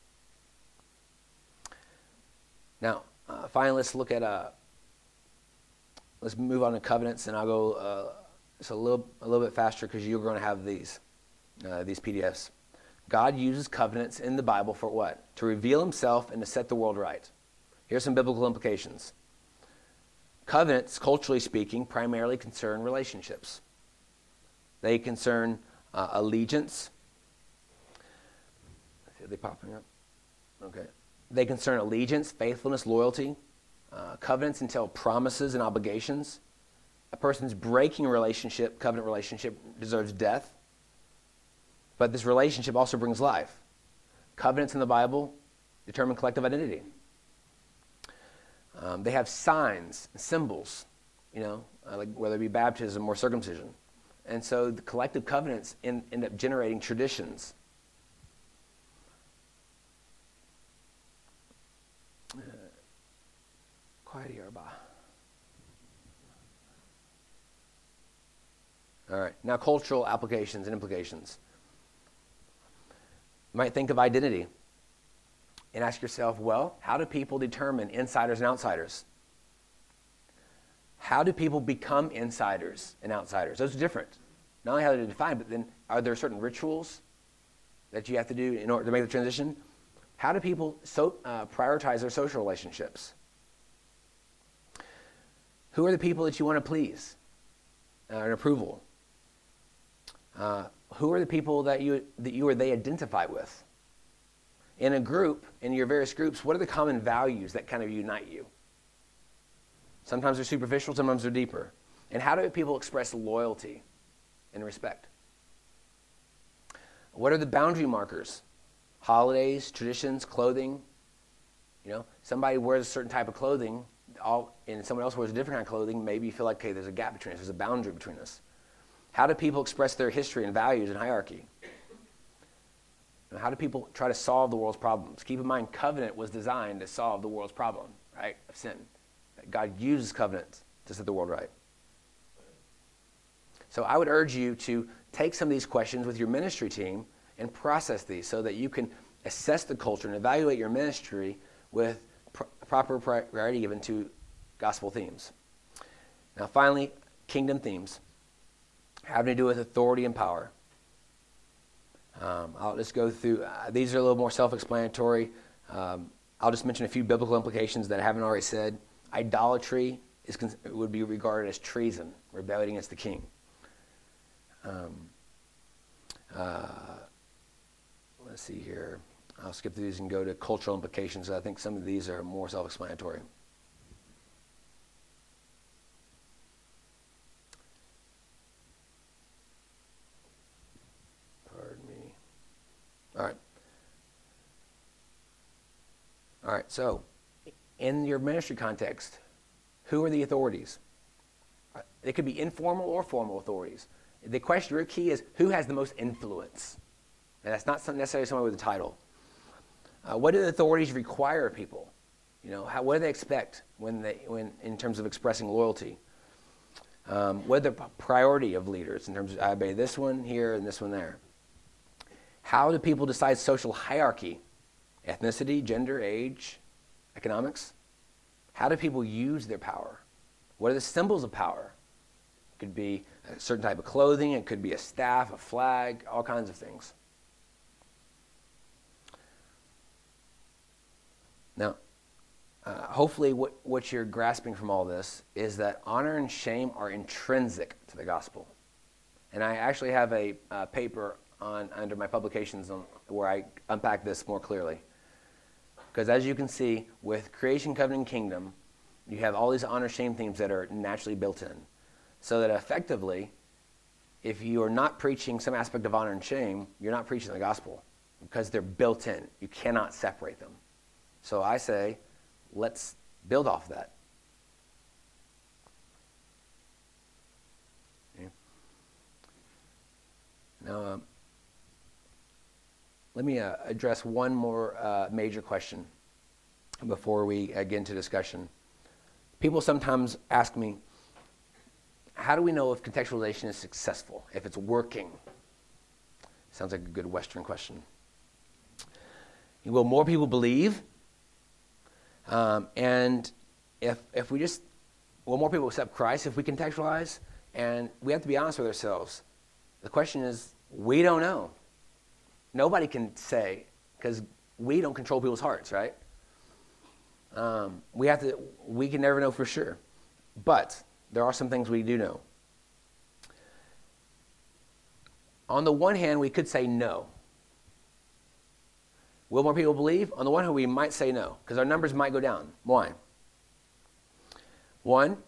Now, uh, finally, let's look at, uh, let's move on to covenants, and I'll go uh, just a little, a little bit faster because you're going to have these, uh, these P D Fs. God uses covenants in the Bible for what? To reveal himself and to set the world right. Here's some biblical implications. Covenants, culturally speaking, primarily concern relationships. They concern uh, allegiance. Are they popping up? Okay. They concern allegiance, faithfulness, loyalty. Uh, covenants entail promises and obligations. A person's breaking a relationship, covenant relationship, deserves death. But this relationship also brings life. Covenants in the Bible determine collective identity. Um, they have signs, symbols, you know, uh, like whether it be baptism or circumcision. And so the collective covenants in, end up generating traditions. Uh, quiet here, Abba. All right, now cultural applications and implications. You might think of identity and ask yourself, well, how do people determine insiders and outsiders? How do people become insiders and outsiders? Those are different. Not only how they're defined, but then are there certain rituals that you have to do in order to make the transition? How do people so, uh, prioritize their social relationships? Who are the people that you want to please uh, and approval? Uh, who are the people that you, that you or they identify with? In a group, in your various groups, what are the common values that kind of unite you? Sometimes they're superficial, sometimes they're deeper. And how do people express loyalty and respect? What are the boundary markers? Holidays, traditions, clothing. You know, somebody wears a certain type of clothing, all, and someone else wears a different kind of clothing. Maybe you feel like, okay, there's a gap between us. There's a boundary between us. How do people express their history and values and hierarchy? And how do people try to solve the world's problems? Keep in mind, covenant was designed to solve the world's problem, right, of sin. God uses covenant to set the world right. So I would urge you to take some of these questions with your ministry team and process these so that you can assess the culture and evaluate your ministry with pr- proper priority given to gospel themes. Now finally, kingdom themes having to do with authority and power. Um, I'll just go through, uh, these are a little more self-explanatory. Um, I'll just mention a few biblical implications that I haven't already said. Idolatry is would be regarded as treason, rebelling against the king. Um, Uh, let's see here. I'll skip through these and go to cultural implications. I think some of these are more self-explanatory. Pardon me. All right. All right, so in your ministry context, who are the authorities? They could be informal or formal authorities. The question, your key is, who has the most influence? And that's not necessarily someone with a title. Uh, what do the authorities require of people? You know, how, what do they expect when they, when, in terms of expressing loyalty? Um, what are the priority of leaders in terms of, I obey this one here and this one there? How do people decide social hierarchy? Ethnicity, gender, age, economics? How do people use their power? What are the symbols of power? It could be a certain type of clothing, it could be a staff, a flag, all kinds of things. Now, uh, hopefully what, what you're grasping from all this is that honor and shame are intrinsic to the gospel. And I actually have a uh, paper on under my publications on, where I unpack this more clearly. Because as you can see, with creation, covenant, and kingdom, you have all these honor-shame themes that are naturally built in. So that effectively, if you are not preaching some aspect of honor and shame, you're not preaching the gospel. Because they're built in. You cannot separate them. So I say, let's build off that. Okay. Now, um, let me uh, address one more uh, major question before we uh, get into discussion. People sometimes ask me, how do we know if contextualization is successful, if it's working? Sounds like a good Western question. Will more people believe? Um, and if, if we just, will more people accept Christ if we contextualize? And we have to be honest with ourselves. The question is, we don't know. Nobody can say, because we don't control people's hearts, right? Um, we have to, we can never know for sure. But there are some things we do know. On the one hand, we could say no. Will more people believe? On the one hand, we might say no, because our numbers might go down. Why? One,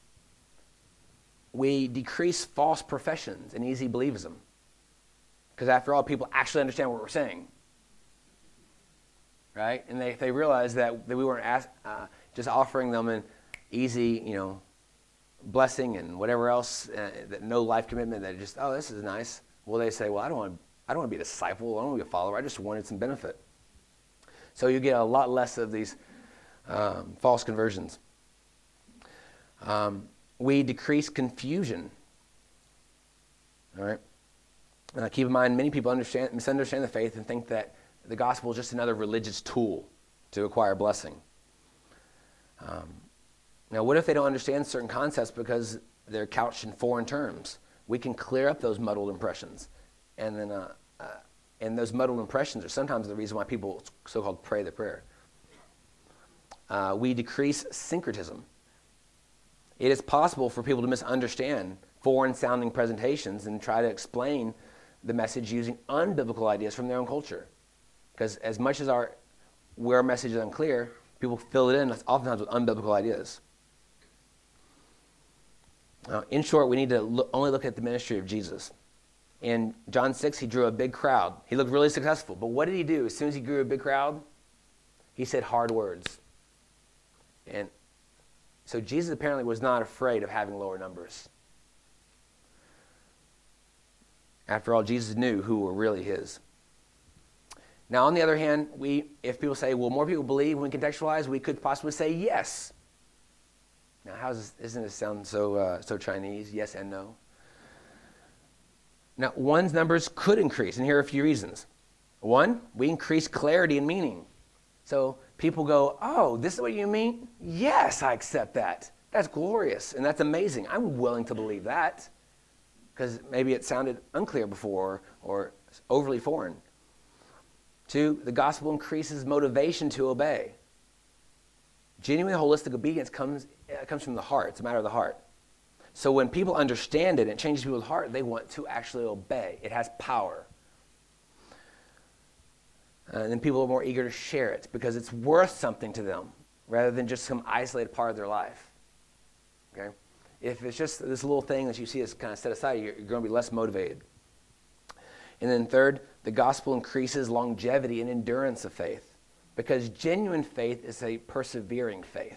we decrease false professions and easy believism. Because after all, people actually understand what we're saying. Right? And they, they realize that, that we weren't ask, uh, just offering them an easy, you know, blessing and whatever else, uh, that no life commitment, that just, oh, this is nice. Well, they say, well, I don't want to, I don't want to be a disciple. I don't want to be a follower. I just wanted some benefit. So you get a lot less of these um, false conversions. Um, we decrease confusion. All right? Uh, keep in mind, many people understand, misunderstand the faith and think that the gospel is just another religious tool to acquire blessing. Um, now, what if they don't understand certain concepts because they're couched in foreign terms? We can clear up those muddled impressions. And then, uh, uh, and those muddled impressions are sometimes the reason why people so-called pray the prayer. Uh, we decrease syncretism. It is possible for people to misunderstand foreign-sounding presentations and try to explain the message using unbiblical ideas from their own culture. Because as much as our, where our message is unclear, people fill it in oftentimes with unbiblical ideas. Uh, in short, we need to look, only look at the ministry of Jesus. In John six, he drew a big crowd. He looked really successful. But what did he do? As soon as he grew a big crowd, he said hard words. And so Jesus apparently was not afraid of having lower numbers. After all, Jesus knew who were really his. Now, on the other hand, we, if people say, will more people believe when we contextualize, we could possibly say yes. Now, how does, doesn't this sound so, uh, so Chinese? Yes and no. Now, one's numbers could increase, and here are a few reasons. One, we increase clarity and meaning. So people go, oh, this is what you mean? Yes, I accept that. That's glorious, and that's amazing. I'm willing to believe that, because maybe it sounded unclear before or overly foreign. Two, the gospel increases motivation to obey. Genuine holistic obedience comes, uh, comes from the heart. It's a matter of the heart. So when people understand it and it changes people's heart, they want to actually obey. It has power. Uh, and then people are more eager to share it because it's worth something to them rather than just some isolated part of their life. Okay? If it's just this little thing that you see as kind of set aside, you're, you're going to be less motivated. And then third, the gospel increases longevity and endurance of faith because genuine faith is a persevering faith.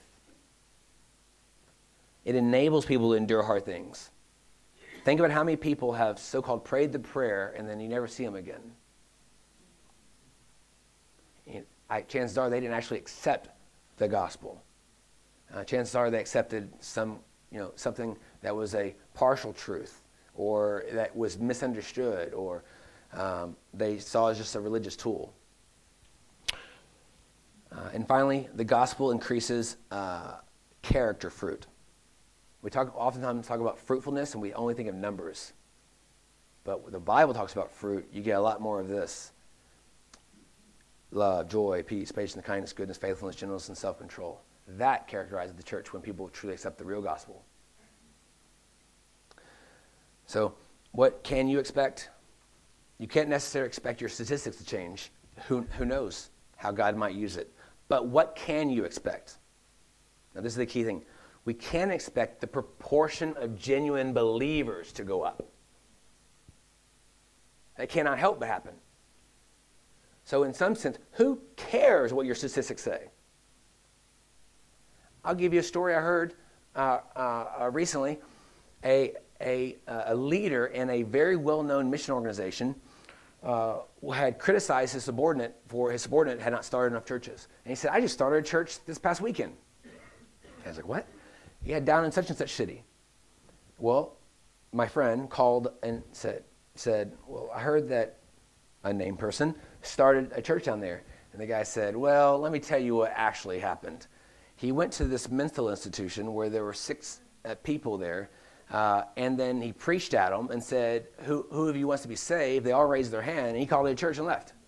It enables people to endure hard things. Think about how many people have so-called prayed the prayer and then you never see them again. And I, chances are they didn't actually accept the gospel. Uh, chances are they accepted some, you know, something that was a partial truth or that was misunderstood or um, they saw as just a religious tool. Uh, and finally, the gospel increases uh, character fruit. We talk oftentimes talk about fruitfulness, and we only think of numbers. But when the Bible talks about fruit, you get a lot more of this: love, joy, peace, patience, kindness, goodness, faithfulness, gentleness, and self-control. That characterizes the church when people truly accept the real gospel. So, what can you expect? You can't necessarily expect your statistics to change. Who, who knows how God might use it? But what can you expect? Now, this is the key thing. We can expect the proportion of genuine believers to go up. That cannot help but happen. So in some sense, who cares what your statistics say? I'll give you a story I heard uh, uh, recently. A, a, a leader in a very well-known mission organization uh, had criticized his subordinate for his subordinate had not started enough churches. And he said, I just started a church this past weekend. I was like, what? Yeah, down in such and such city. Well, my friend called and said, said, well, I heard that a named person started a church down there. And the guy said, well, let me tell you what actually happened. He went to this mental institution where there were six uh, people there, uh, and then he preached at them and said, who, who of you wants to be saved? They all raised their hand, and he called it a church and left.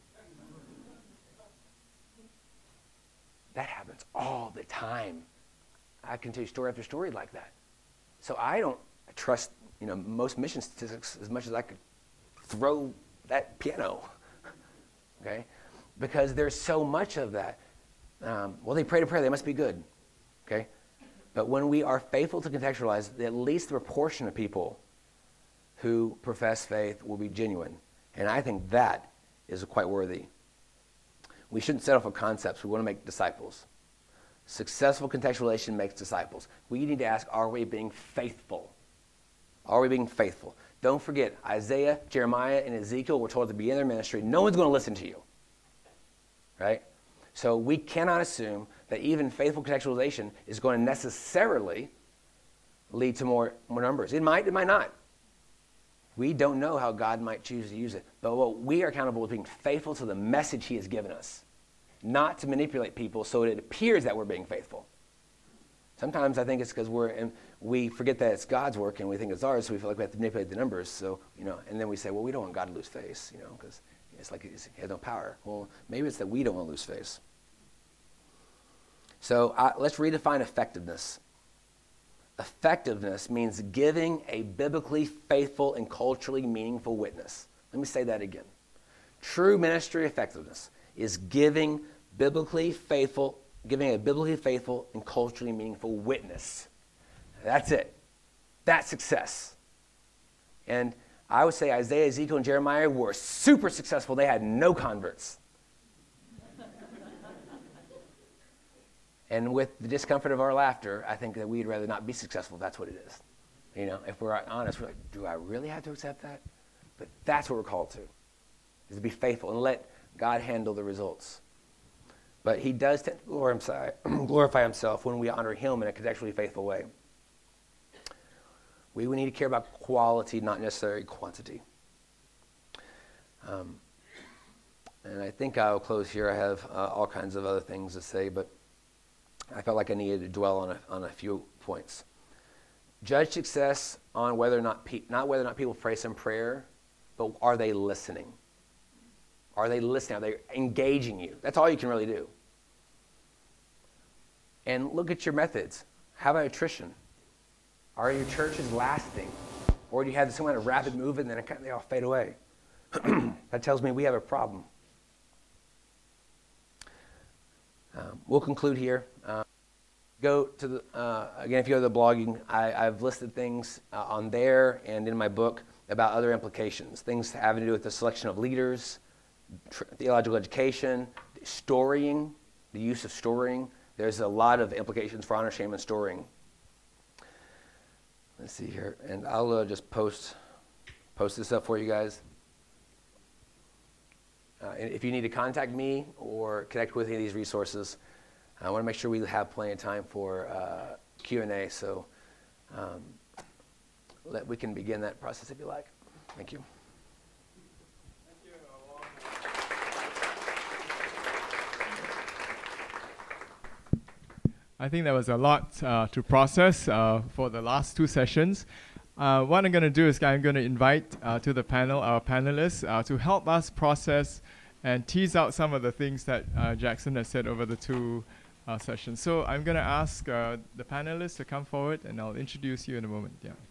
That happens all the time. I can tell you story after story like that. So I don't trust, you know, most mission statistics as much as I could throw that piano, okay? Because there's so much of that. Um, well, they prayed a prayer, they must be good, okay? But when we are faithful to contextualize, at least the proportion of people who profess faith will be genuine. And I think that is quite worthy. We shouldn't settle for concepts. We want to make disciples. Successful contextualization makes disciples. We need to ask, are we being faithful? Are we being faithful? Don't forget, Isaiah, Jeremiah, and Ezekiel were told at the beginning of their ministry, no one's going to listen to you. Right? So we cannot assume that even faithful contextualization is going to necessarily lead to more, more numbers. It might, it might not. We don't know how God might choose to use it. But what we are accountable is being faithful to the message he has given us, not to manipulate people so it appears that we're being faithful. Sometimes I think it's because we're in, we forget that it's God's work and we think it's ours, so we feel like we have to manipulate the numbers. So, you know, and then we say, well, we don't want God to lose face, you know, because it's like he has no power. Well, maybe it's that we don't want to lose face. So uh, let's redefine effectiveness. Effectiveness means giving a biblically faithful and culturally meaningful witness. Let me say that again. True ministry effectiveness is giving biblically faithful, giving a biblically faithful and culturally meaningful witness. That's it. That's success. And I would say Isaiah, Ezekiel, and Jeremiah were super successful. They had no converts. And with the discomfort of our laughter, I think that we'd rather not be successful if that's what it is. You know, if we're honest, we're like, do I really have to accept that? But that's what we're called to, is to be faithful and let God handle the results. But he does tend to glorify himself when we honor him in a contextually faithful way. We need to care about quality, not necessarily quantity. Um, and I think I'll close here. I have uh, all kinds of other things to say, but I felt like I needed to dwell on a, on a few points. Judge success on whether or not, pe- not whether or not people pray some prayer, but are they listening? Are they listening? Are they engaging you? That's all you can really do. And look at your methods. How about attrition? Are your churches lasting? Or do you have some kind of rapid movement and then they all fade away? That tells me we have a problem. Um, we'll conclude here. Uh, go to the, uh, again, if you go to the blogging, I, I've listed things uh, on there and in my book about other implications, things having to do with the selection of leaders, tr- theological education, storying, the use of storying. There's a lot of implications for honor, shame, and storying. Let's see here, and I'll uh, just post post this up for you guys. Uh, and if you need to contact me or connect with any of these resources, I want to make sure we have plenty of time for uh, Q and A, so um, let, we can begin that process if you like. Thank you. I think there was a lot uh, to process uh, for the last two sessions. Uh, what I'm going to do is I'm going to invite uh, to the panel our panelists uh, to help us process and tease out some of the things that uh, Jackson has said over the two uh, sessions. So I'm going to ask uh, the panelists to come forward, and I'll introduce you in a moment. Yeah.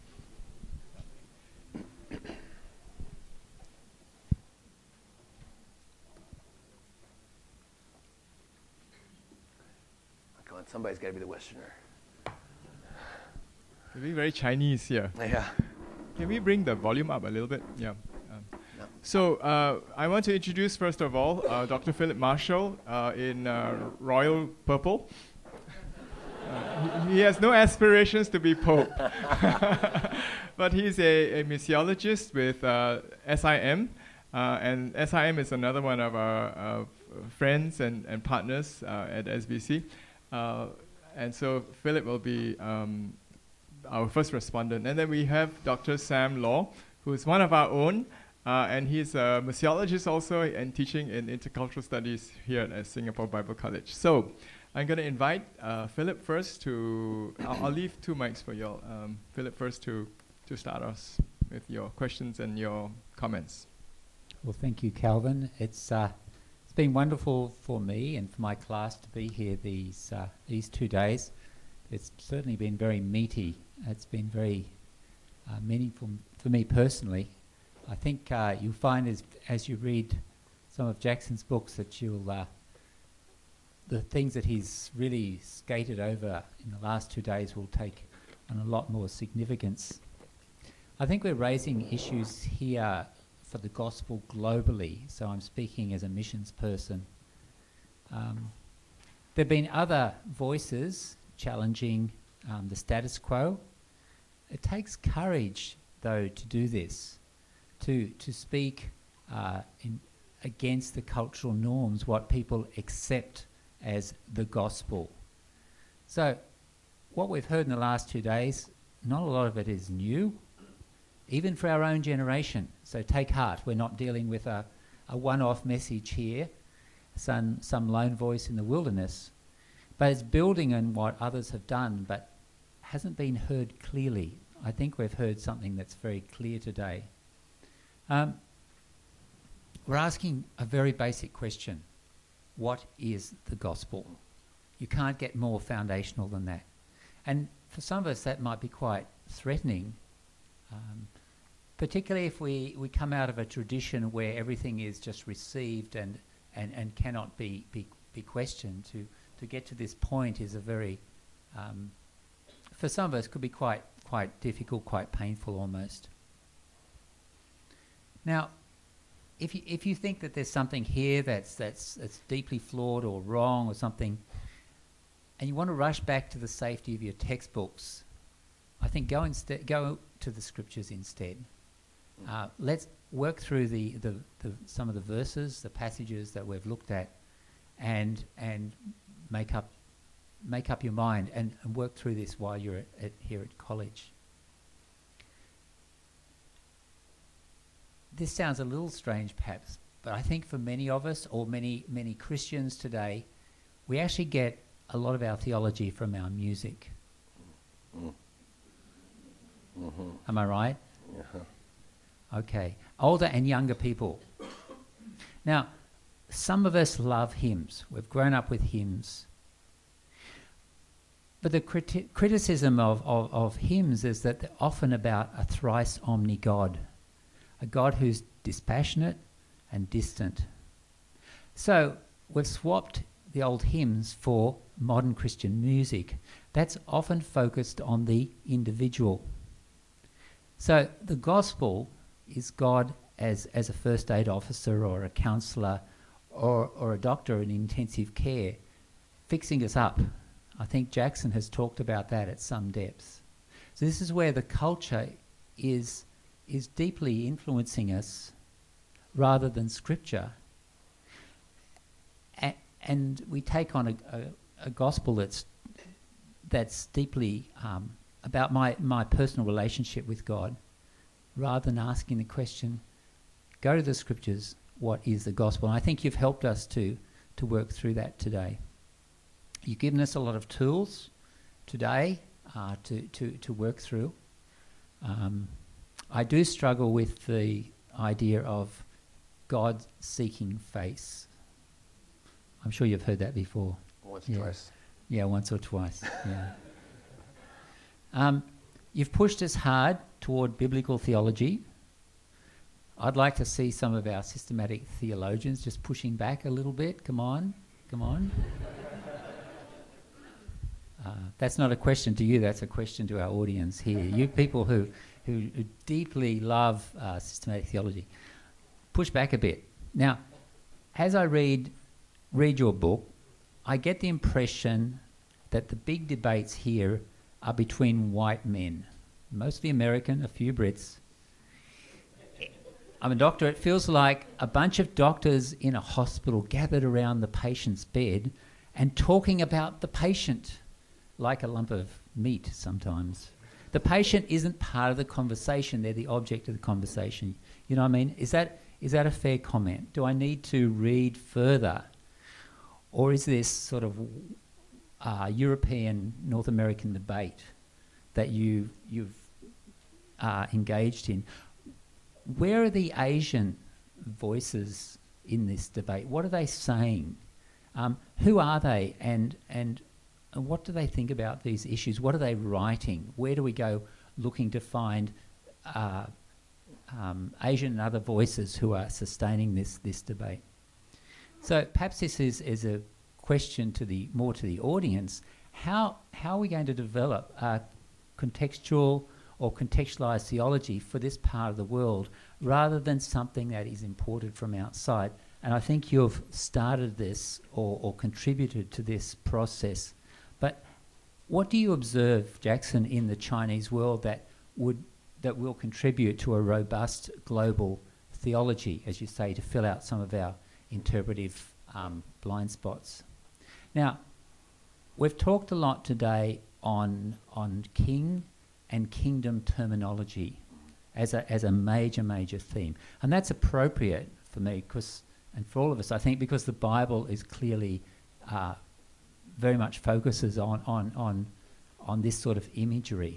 Come on, somebody's got to be the Westerner. You're being very Chinese here. Yeah. Can we bring the volume up a little bit? Yeah. Um, No. So uh, I want to introduce, first of all, uh, Doctor Philip Marshall uh, in uh, royal purple. Uh, he, he has no aspirations to be Pope. But he's a, a missiologist with uh, S I M. Uh, and S I M is another one of our uh, friends and, and partners uh, at S B C. Uh, and so Philip will be um, our first respondent. And then we have Doctor Sam Law, who is one of our own, uh, and he's a missiologist also and teaching in intercultural studies here at Singapore Bible College. So I'm going to invite uh, Philip first to, I'll, I'll leave two mics for you all. Um, Philip first to, to start us with your questions and your comments. Well, thank you, Calvin. It's uh, it's been wonderful for me and for my class to be here these uh, these two days. It's certainly been very meaty. It's been very uh, meaningful for me personally. I think uh, you'll find as as you read some of Jackson's books that you'll uh, the things that he's really skated over in the last two days will take on a lot more significance. I think we're raising issues here for the gospel globally, so I'm speaking as a missions person. Um, there have been other voices challenging um, the status quo. It takes courage, though, to do this, to to speak uh, in against the cultural norms, what people accept as the gospel. So, what we've heard in the last two days, not a lot of it is new, even for our own generation. So take heart, we're not dealing with a, a one-off message here, some, some lone voice in the wilderness, but it's building on what others have done, but hasn't been heard clearly. I think we've heard something that's very clear today. Um, we're asking a very basic question. What is the gospel? You can't get more foundational than that. And for some of us that might be quite threatening, um, particularly if we, we come out of a tradition where everything is just received and, and, and cannot be, be, be questioned. To, to get to this point is a very, um, for some of us, could be quite, quite difficult, quite painful almost. Now, if you, if you think that there's something here that's, that's, that's deeply flawed or wrong or something, and you want to rush back to the safety of your textbooks, I think go instead, go to the scriptures instead. Uh, let's work through the, the, the some of the verses, the passages that we've looked at, and and make up make up your mind and, and work through this while you're at, at here at college. This sounds a little strange, perhaps, but I think for many of us, or many many Christians today, we actually get a lot of our theology from our music. Mm. Mm-hmm. Am I right? Uh-huh. Okay. Older and younger people. Now, some of us love hymns. We've grown up with hymns. But the criti- criticism of, of, of hymns is that they're often about a thrice omni God, a God who's dispassionate and distant. So we've swapped the old hymns for modern Christian music, that's often focused on the individual. So the gospel is God as, as a first aid officer or a counsellor or, or a doctor in intensive care, fixing us up. I think Jackson has talked about that at some depth. So this is where the culture is, is deeply influencing us rather than Scripture. A- and we take on a, a, a gospel that's, that's deeply um, about my, my personal relationship with God, rather than asking the question, go to the Scriptures, what is the gospel? And I think you've helped us to, to work through that today. You've given us a lot of tools today uh, to, to, to work through. Um, I do struggle with the idea of God seeking face. I'm sure you've heard that before. Once yeah. or twice. Yeah, once or twice. yeah. Um, you've pushed us hard toward biblical theology. I'd like to see some of our systematic theologians just pushing back a little bit. Come on, come on. Uh, that's not a question to you, that's a question to our audience here. You people who, who, who deeply love uh, systematic theology, push back a bit. Now, as I read, read your book, I get the impression that the big debates here are between white men, mostly American, a few Brits. I'm a doctor. It feels like a bunch of doctors in a hospital gathered around the patient's bed and talking about the patient like a lump of meat sometimes. The patient isn't part of the conversation. They're the object of the conversation. You know what I mean? Is that, is that a fair comment? Do I need to read further? Or is this sort of uh, European, North American debate that you, you've uh, engaged in? Where are the Asian voices in this debate? What are they saying? Um, who are they, and, and and what do they think about these issues? What are they writing? Where do we go looking to find uh, um, Asian and other voices who are sustaining this, this debate? So perhaps this is, is a question to the more to the audience. How, how are we going to develop a contextual or contextualized theology for this part of the world rather than something that is imported from outside? And I think you've started this or, or contributed to this process. But what do you observe, Jackson, in the Chinese world that would that will contribute to a robust global theology, as you say, to fill out some of our interpretive um, blind spots? Now, we've talked a lot today on on king and kingdom terminology as a as a major major theme, and that's appropriate for me, because and for all of us, I think, because the Bible is clearly uh, very much focuses on, on, on, on this sort of imagery.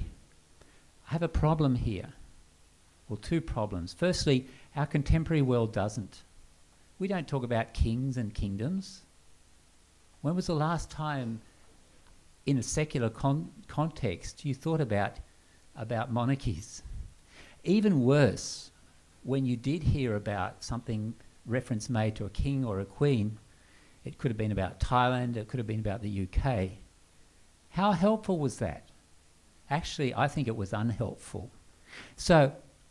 I have a problem here, well, two problems. Firstly, our contemporary world doesn't. We don't talk about kings and kingdoms. When was the last time in a secular con context you thought about, about monarchies? Even worse, when you did hear about something, reference made to a king or a queen, it could have been about Thailand, it could have been about the U K. How helpful was that? Actually, I think it was unhelpful. So,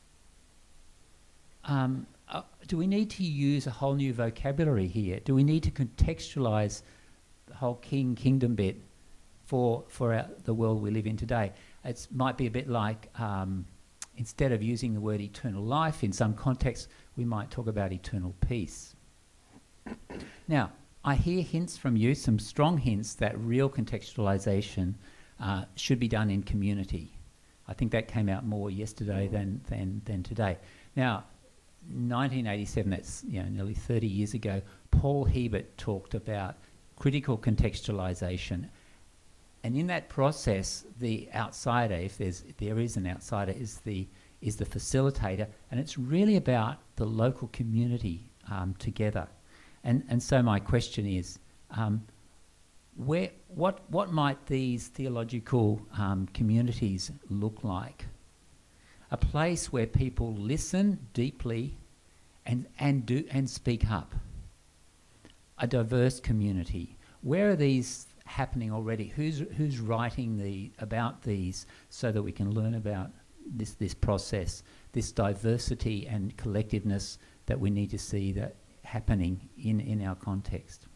um, uh, do we need to use a whole new vocabulary here? Do we need to contextualize the whole king, kingdom bit for, for our, the world we live in today? It might be a bit like, um, instead of using the word eternal life in some contexts, we might talk about eternal peace. Now, I hear hints from you, some strong hints, that real contextualization uh, should be done in community. I think that came out more yesterday than, than, than today. Now, nineteen eighty-seven, that's you know, nearly thirty years ago, Paul Hebert talked about critical contextualization. And in that process, the outsider, if, there's, if there is an outsider, is the, is the facilitator, and it's really about the local community um, together. And, and so my question is, um, where, what, what might these theological um, communities look like? A place where people listen deeply and, and, do, and speak up. A diverse community Where are these happening already? Who's who's writing the about these so that we can learn about this this process, this diversity and collectiveness that we need to see that happening in, in our context.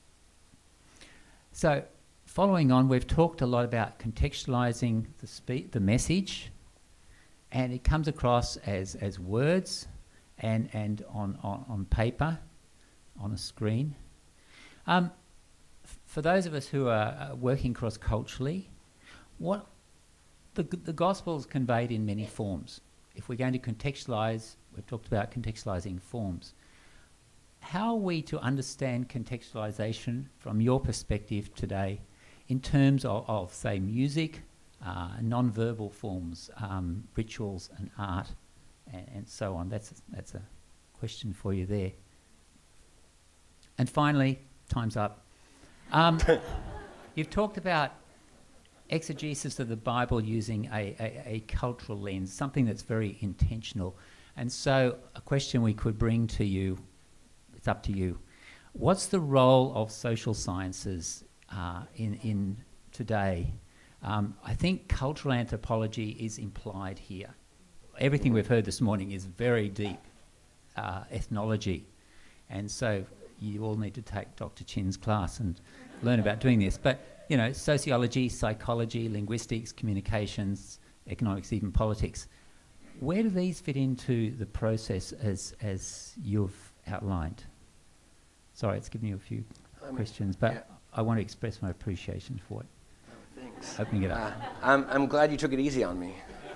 So, following on, we've talked a lot about contextualizing the spe- the message, and it comes across as, as words and, and on, on, on paper, on a screen. Um, f- for those of us who are uh, working cross-culturally, what the, the gospel is conveyed in many forms. If we're going to contextualize, we've talked about contextualizing forms. How are we to understand contextualization from your perspective today in terms of, of say, music, uh, non-verbal forms, um, rituals and art, and, and so on? That's a, that's a question for you there. And finally, time's up. Um, you've talked about exegesis of the Bible using a, a, a cultural lens, something that's very intentional. And so a question we could bring to you, it's up to you. What's the role of social sciences uh, in, in today? Um, I think cultural anthropology is implied here. Everything we've heard this morning is very deep uh, ethnology. And so you all need to take Doctor Chin's class and learn about doing this. But, you know, sociology, psychology, linguistics, communications, economics, even politics. Where do these fit into the process as, as you've outlined? Sorry, it's given you a few I mean, questions, but yeah. I want to express my appreciation for it. Oh, thanks. Opening it up. Uh, I'm, I'm glad you took it easy on me.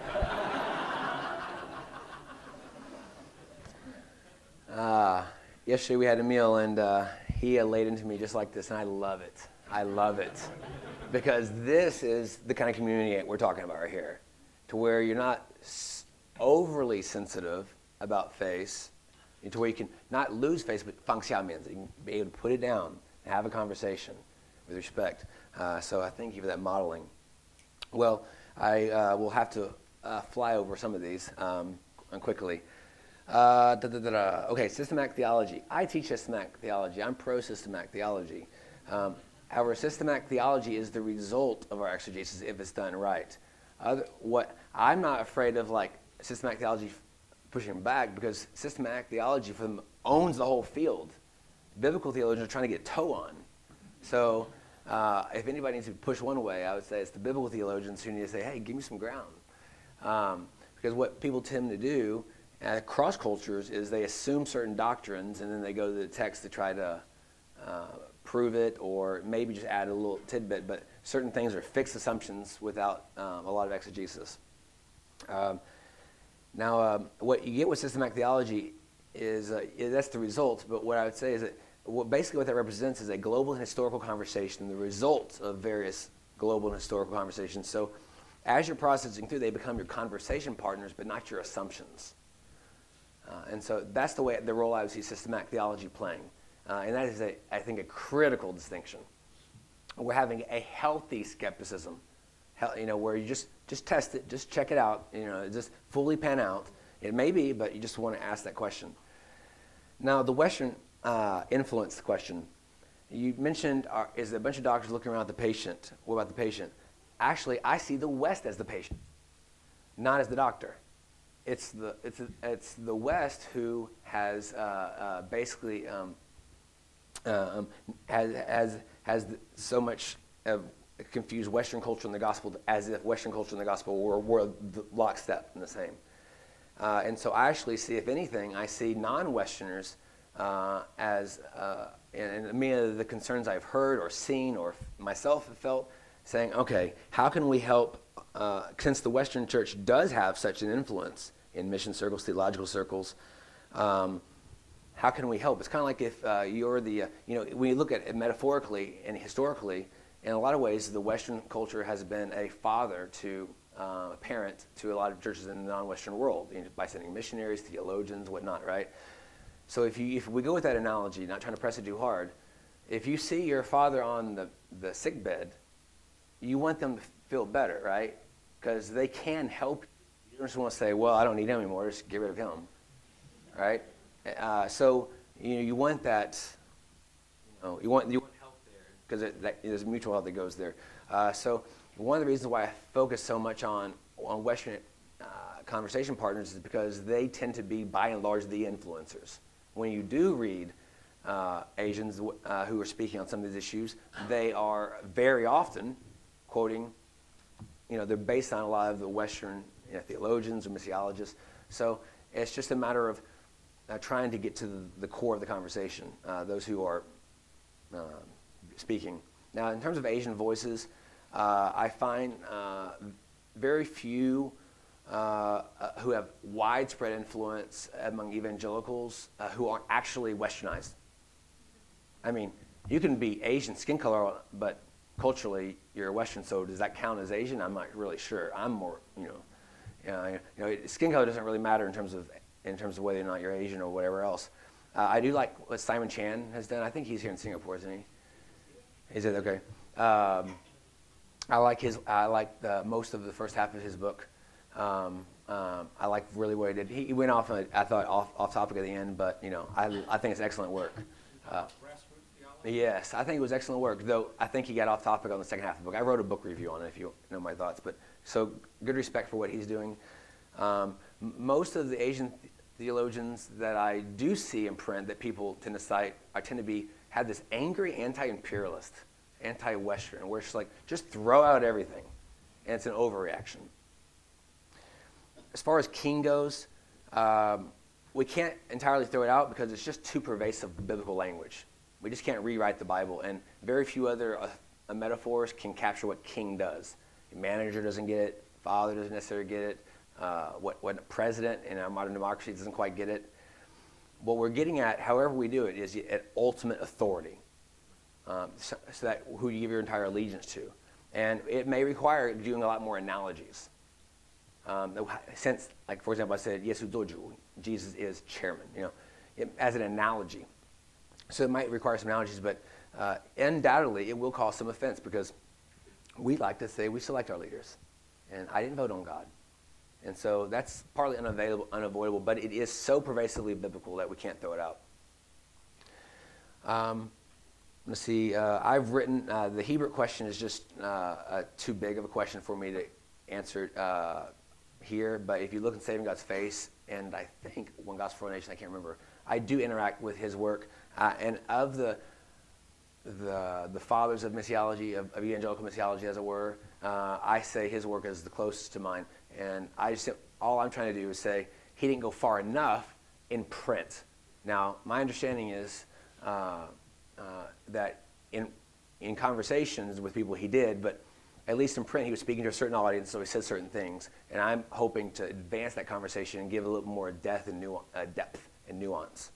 uh, yesterday we had a meal, and uh, he uh, laid into me just like this, and I love it. I love it. Because this is the kind of community we're talking about right here, to where you're not s- overly sensitive about face, to where you can not lose face, but 放下面子, you can be able to put it down and have a conversation with respect. Uh, so I thank you for that modeling. Well, I uh, will have to uh, fly over some of these um, quickly. Uh, da, da, da, da. Okay, systematic theology. I teach systematic theology. I'm pro-systematic theology. Um, however, systematic theology is the result of our exegesis if it's done right. Other, what I'm not afraid of, like systematic theology pushing back, because systematic theology for them owns the whole field. Biblical theologians are trying to get toe on. So uh, if anybody needs to push one way, I would say it's the biblical theologians who need to say, hey, give me some ground. Um, because what people tend to do across cultures is they assume certain doctrines and then they go to the text to try to uh, prove it, or maybe just add a little tidbit, but certain things are fixed assumptions without um, a lot of exegesis. Um, Now, um, what you get with systematic theology is, uh, is that's the result, but what I would say is that what, basically what that represents is a global and historical conversation, the results of various global and historical conversations. So as you're processing through, they become your conversation partners, but not your assumptions. Uh, and so that's the way the role I would see systematic theology playing. Uh, and that is, a, I think, a critical distinction. We're having a healthy skepticism, you know, where you just, just test it, just check it out, you know, just fully pan out. It may be, but you just want to ask that question. Now, the Western uh, influence question. You mentioned, uh, is a bunch of doctors looking around at the patient. What about the patient? Actually, I see the West as the patient, not as the doctor. It's the, it's, it's the West who has uh, uh, basically um, uh, um, has, has, has so much of confuse Western culture and the gospel as if Western culture and the gospel were, were the lockstep in the same. Uh, and so I actually see, if anything, I see non-Westerners uh, as, uh, and, and many of the concerns I've heard or seen or myself have felt, saying, okay, how can we help, uh, since the Western church does have such an influence in mission circles, theological circles, um, how can we help? It's kind of like if uh, you're the, uh, you know, when you look at it metaphorically and historically, in a lot of ways, the Western culture has been a father to uh, a parent to a lot of churches in the non-Western world, you know, by sending missionaries, theologians, whatnot, right? So if you if we go with that analogy, not trying to press it too hard, if you see your father on the, the sick bed, you want them to feel better, right? Because they can help you. You don't just want to say, well, I don't need him anymore, just get rid of him, right? Uh, so you know, you want that, you know, you want you want help there. because there's mutual help that goes there. Uh, so one of the reasons why I focus so much on, on Western uh, conversation partners is because they tend to be, by and large, the influencers. When you do read uh, Asians uh, who are speaking on some of these issues, they are very often quoting, you know, they're based on a lot of the Western you know, theologians or missiologists. So it's just a matter of uh, trying to get to the, the core of the conversation, uh, those who are uh, speaking. Now, in terms of Asian voices, uh, I find uh, very few uh, uh, who have widespread influence among evangelicals uh, who aren't actually Westernized. I mean, you can be Asian skin color, but culturally you're Western, so does that count as Asian? I'm not really sure. I'm more, you know, uh, you know, skin color doesn't really matter in terms of in terms of whether or not you're Asian or whatever else. Uh, I do like what Simon Chan has done. I think he's here in Singapore, isn't he? Is it okay? Um, I like his. I like the, most of the first half of his book. Um, um, I like really what he did. He, he went off, on, I thought, off, off topic at the end, but you know, I, I think it's excellent work. Uh, yes, I think it was excellent work. Though I think he got off topic on the second half of the book. I wrote a book review on it, if you know my thoughts. But so good respect for what he's doing. Um, most of the Asian theologians that I do see in print that people tend to cite, I tend to be have this angry anti-imperialist, anti-Western, where it's like just throw out everything, and it's an overreaction. As far as King goes, um, we can't entirely throw it out because it's just too pervasive biblical language. We just can't rewrite the Bible, and very few other uh, uh, metaphors can capture what king does. A manager doesn't get it, father doesn't necessarily get it, uh, what, what a president in our modern democracy doesn't quite get it. What we're getting at, however we do it, is at ultimate authority, um, so, so that who you give your entire allegiance to. And it may require doing a lot more analogies. Um, since, like, for example, I said, Yesu Doju, Jesus is chairman, you know, it, as an analogy. So it might require some analogies, but uh, undoubtedly it will cause some offense because we like to say we select our leaders, and I didn't vote on God. And so that's partly unavoidable, unavoidable, but it is so pervasively biblical that we can't throw it out. Um, let's see, uh, I've written, uh, the Hebrew question is just uh, uh, too big of a question for me to answer uh, here, but if you look in Saving God's Face, and I think One Gospel for a Nation, I can't remember, I do interact with his work, uh, and of the, the the fathers of missiology, of, of evangelical missiology, as it were, uh, I say his work is the closest to mine, and I just all I'm trying to do is say he didn't go far enough in print. Now, my understanding is uh, uh, that in in conversations with people he did, but at least in print he was speaking to a certain audience, so he said certain things, and I'm hoping to advance that conversation and give a little more depth and nu uh, depth and nuance.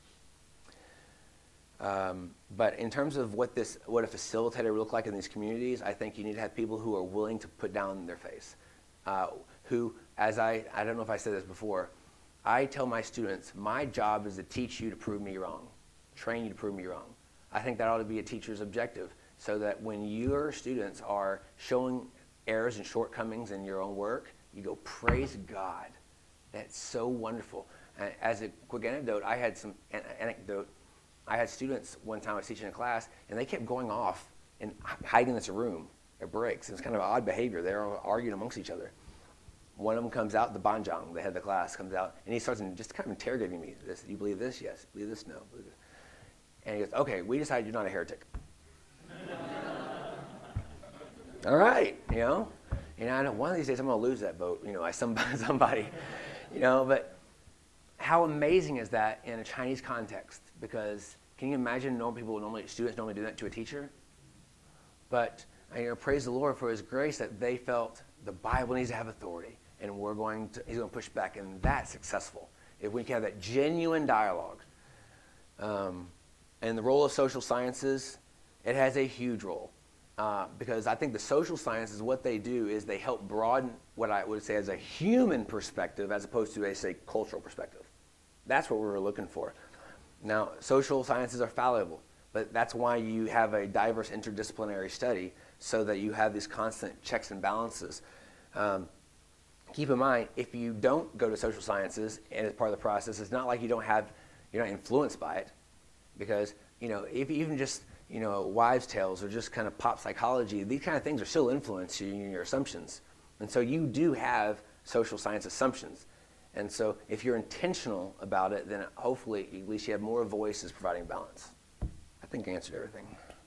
Um, but in terms of what this, what a facilitator would look like in these communities, I think you need to have people who are willing to put down their face. Uh, who, as I, I don't know if I said this before, I tell my students, my job is to teach you to prove me wrong, train you to prove me wrong. I think that ought to be a teacher's objective, so that when your students are showing errors and shortcomings in your own work, you go, praise God. That's so wonderful. And as a quick anecdote, I had some an anecdote. I had students one time I was teaching a class, and they kept going off and hiding in this room at breaks. It was kind of odd behavior. They were arguing amongst each other. One of them comes out, the banjang, the head of the class, comes out, and he starts just kind of interrogating me. This, you believe this? Yes. Believe this? No. Believe this. And he goes, okay, we decided you're not a heretic. All right, you know. And I know one of these days I'm going to lose that vote, you know, by somebody, somebody, you know. But how amazing is that in a Chinese context? Because can you imagine normal people, normally students normally do that to a teacher? But you know, praise the Lord for His grace that they felt the Bible needs to have authority, and we're going to, He's going to push back, and that's successful. If we can have that genuine dialogue. Um, and the role of social sciences, it has a huge role. Uh, because I think the social sciences, what they do is they help broaden what I would say as a human perspective as opposed to a, say, cultural perspective. That's what we were looking for. Now, social sciences are fallible, but that's why you have a diverse interdisciplinary study so that you have these constant checks and balances. Um, keep in mind, if you don't go to social sciences and as part of the process, it's not like you don't have, you're not influenced by it, because, you know, if you even just, you know, wives' tales or just kind of pop psychology, these kind of things are still influencing your assumptions. And so you do have social science assumptions. And so if you're intentional about it, then hopefully at least you have more voices providing balance. I think I answered everything.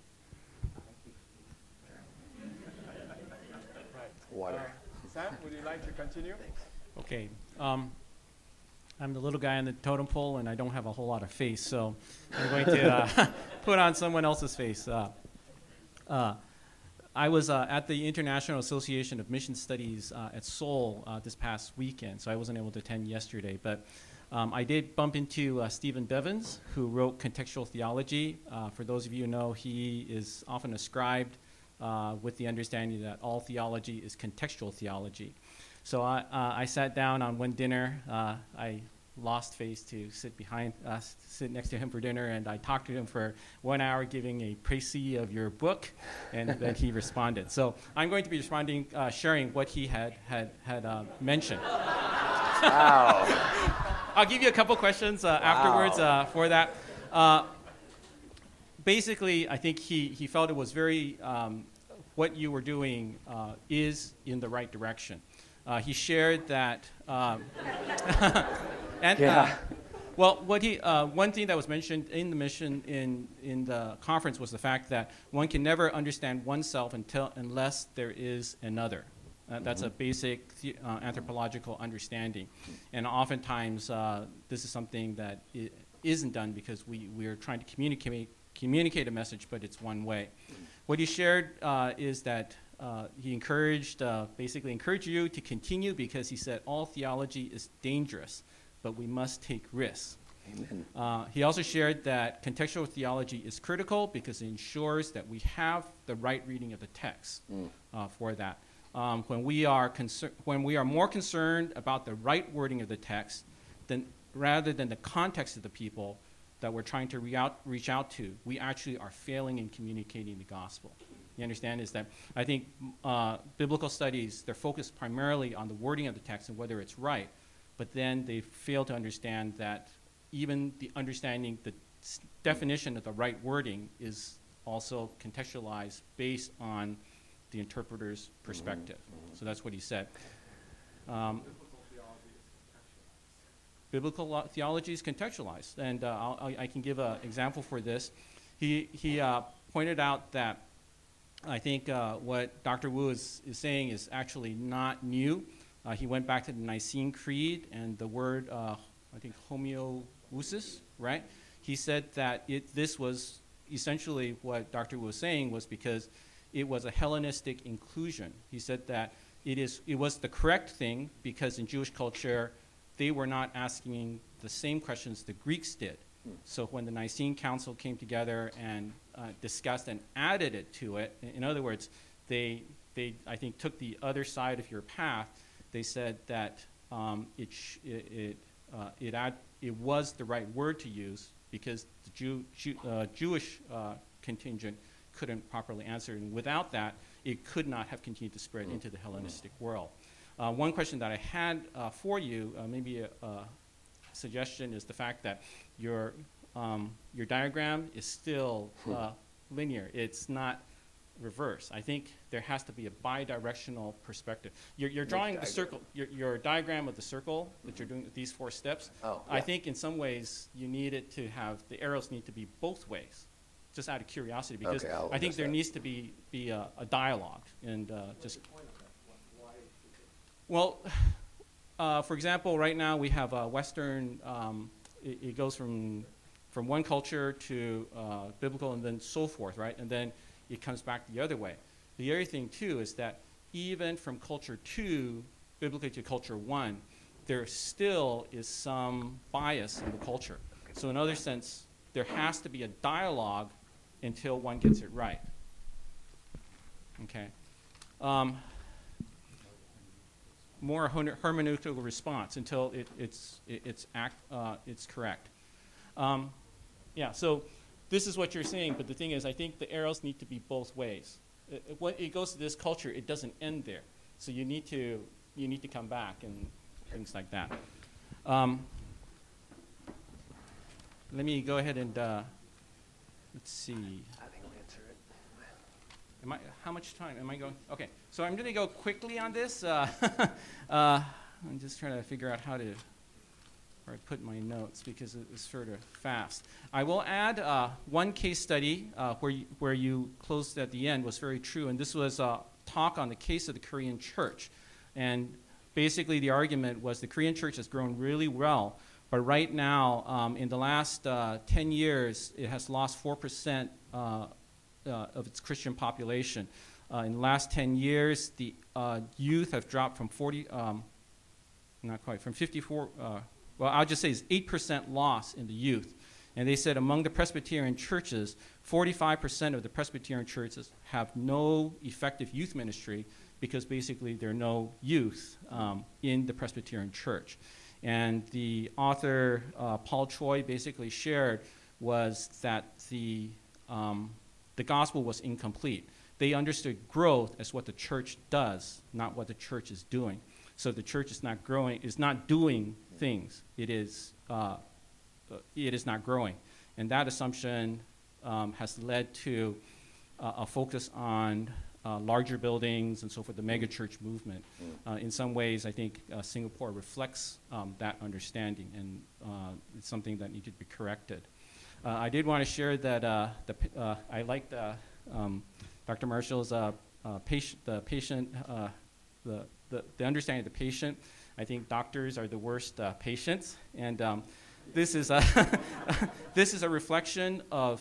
Water. Uh, Sam, would you like to continue? Thanks. Okay. Um, I'm the little guy on the totem pole, and I don't have a whole lot of face, so I'm going to uh, put on someone else's face. Uh, uh, I was uh, at the International Association of Mission Studies uh, at Seoul uh, this past weekend, so I wasn't able to attend yesterday. But um, I did bump into uh, Stephen Bevins, who wrote Contextual Theology. Uh, for those of you who know, he is often ascribed uh, with the understanding that all theology is contextual theology. So I, uh, I sat down on one dinner. Uh, I lost face to sit behind, uh, sit next to him for dinner, and I talked to him for one hour, giving a précis of your book, and then he responded. So I'm going to be responding, uh, sharing what he had had had uh, mentioned. Wow. I'll give you a couple questions uh, wow. afterwards uh, for that. Uh, basically, I think he he felt it was very um, what you were doing uh, is in the right direction. Uh, he shared that. Um, And, yeah. uh, well, what he, uh, one thing that was mentioned in the mission in, in the conference was the fact that one can never understand oneself until, unless there is another. Uh, that's mm-hmm. a basic the, uh, anthropological understanding. And oftentimes, uh, this is something that I isn't done because we, we're trying to communicate, communicate a message, but it's one way. What he shared uh, is that uh, he encouraged, uh, basically encouraged you to continue because he said all theology is dangerous, but we must take risks. Amen. Uh, he also shared that contextual theology is critical because it ensures that we have the right reading of the text mm. uh, for that. Um, when we are concer- when we are more concerned about the right wording of the text than rather than the context of the people that we're trying to re- out, reach out to, we actually are failing in communicating the gospel. You understand? Is that I think uh, biblical studies, they're focused primarily on the wording of the text and whether it's right. But then they fail to understand that even the understanding, the s- definition of the right wording is also contextualized based on the interpreter's perspective. Mm-hmm. So that's what he said. Um, biblical lo- theology is contextualized. And uh, I'll, I'll, I can give an example for this. He, he uh, pointed out that I think uh, what Doctor Wu is, is saying is actually not new. Uh, he went back to the Nicene Creed and the word, uh, I think, homoousis, right? He said that it, this was essentially what Doctor Wu was saying was because it was a Hellenistic inclusion. He said that it is it was the correct thing because in Jewish culture, they were not asking the same questions the Greeks did. Mm. So when the Nicene Council came together and uh, discussed and added it to it, in, in other words, they, they, I think, took the other side of your path. They said that um, it, sh- it, it, uh, it, ad- it was the right word to use because the Jew- Jew- uh, Jewish uh, contingent couldn't properly answer. And without that, it could not have continued to spread into the Hellenistic world. Uh, one question that I had uh, for you, uh, maybe a, a suggestion, is the fact that your, um, your diagram is still uh, linear. It's not reverse. I think there has to be a bidirectional perspective. You're, you're drawing the circle, your, your diagram of the circle mm-hmm. that you're doing with these four steps. Oh, I yeah. think in some ways you need it to have, the arrows need to be both ways, just out of curiosity, because okay, I think there that. needs to be, be a, a dialogue. And uh, just, well, uh, for example, right now we have a Western, um, it, it goes from, from one culture to uh, biblical and then so forth, right? And then it comes back the other way. The other thing, too, is that even from culture two, biblically to culture one, there still is some bias in the culture. So in other sense, there has to be a dialogue until one gets it right. Okay. Um, more her- hermeneutical response until it, it's, it, it's, act, uh, it's correct. Um, yeah, so this is what you're saying, but the thing is, I think the arrows need to be both ways. It, it, when it goes to this culture, it doesn't end there. So you need to, you need to come back and things like that. Um, let me go ahead and uh, let's see. I think I'll answer it. Am I, how much time am I going? Okay, so I'm going to go quickly on this. Uh, uh, I'm just trying to figure out how to where I put my notes because it was sort of fast. I will add uh, one case study uh, where, you, where you closed at the end was very true, and this was a talk on the case of the Korean church. And basically the argument was the Korean church has grown really well, but right now, um, in the last uh, ten years, it has lost four percent uh, uh, of its Christian population. Uh, in the last ten years, the uh, youth have dropped from forty, um, not quite, from fifty-four, uh, well, I'll just say it's eight percent loss in the youth. And they said among the Presbyterian churches, forty-five percent of the Presbyterian churches have no effective youth ministry because basically there are no youth um, in the Presbyterian church. And the author, uh, Paul Choi, basically shared was that the, um, the gospel was incomplete. They understood growth as what the church does, not what the church is doing. So the church is not growing, is not doing things. It is, uh, it is not growing. And that assumption um, has led to uh, a focus on uh, larger buildings and so forth, the megachurch movement. Uh, in some ways, I think uh, Singapore reflects um, that understanding, and uh, it's something that needed to be corrected. Uh, I did want to share that uh, the, uh, I liked uh, um, Doctor Marshall's uh, uh, patient, the patient, uh, the, the, the understanding of the patient. I think doctors are the worst uh, patients, and um, this is a this is a reflection of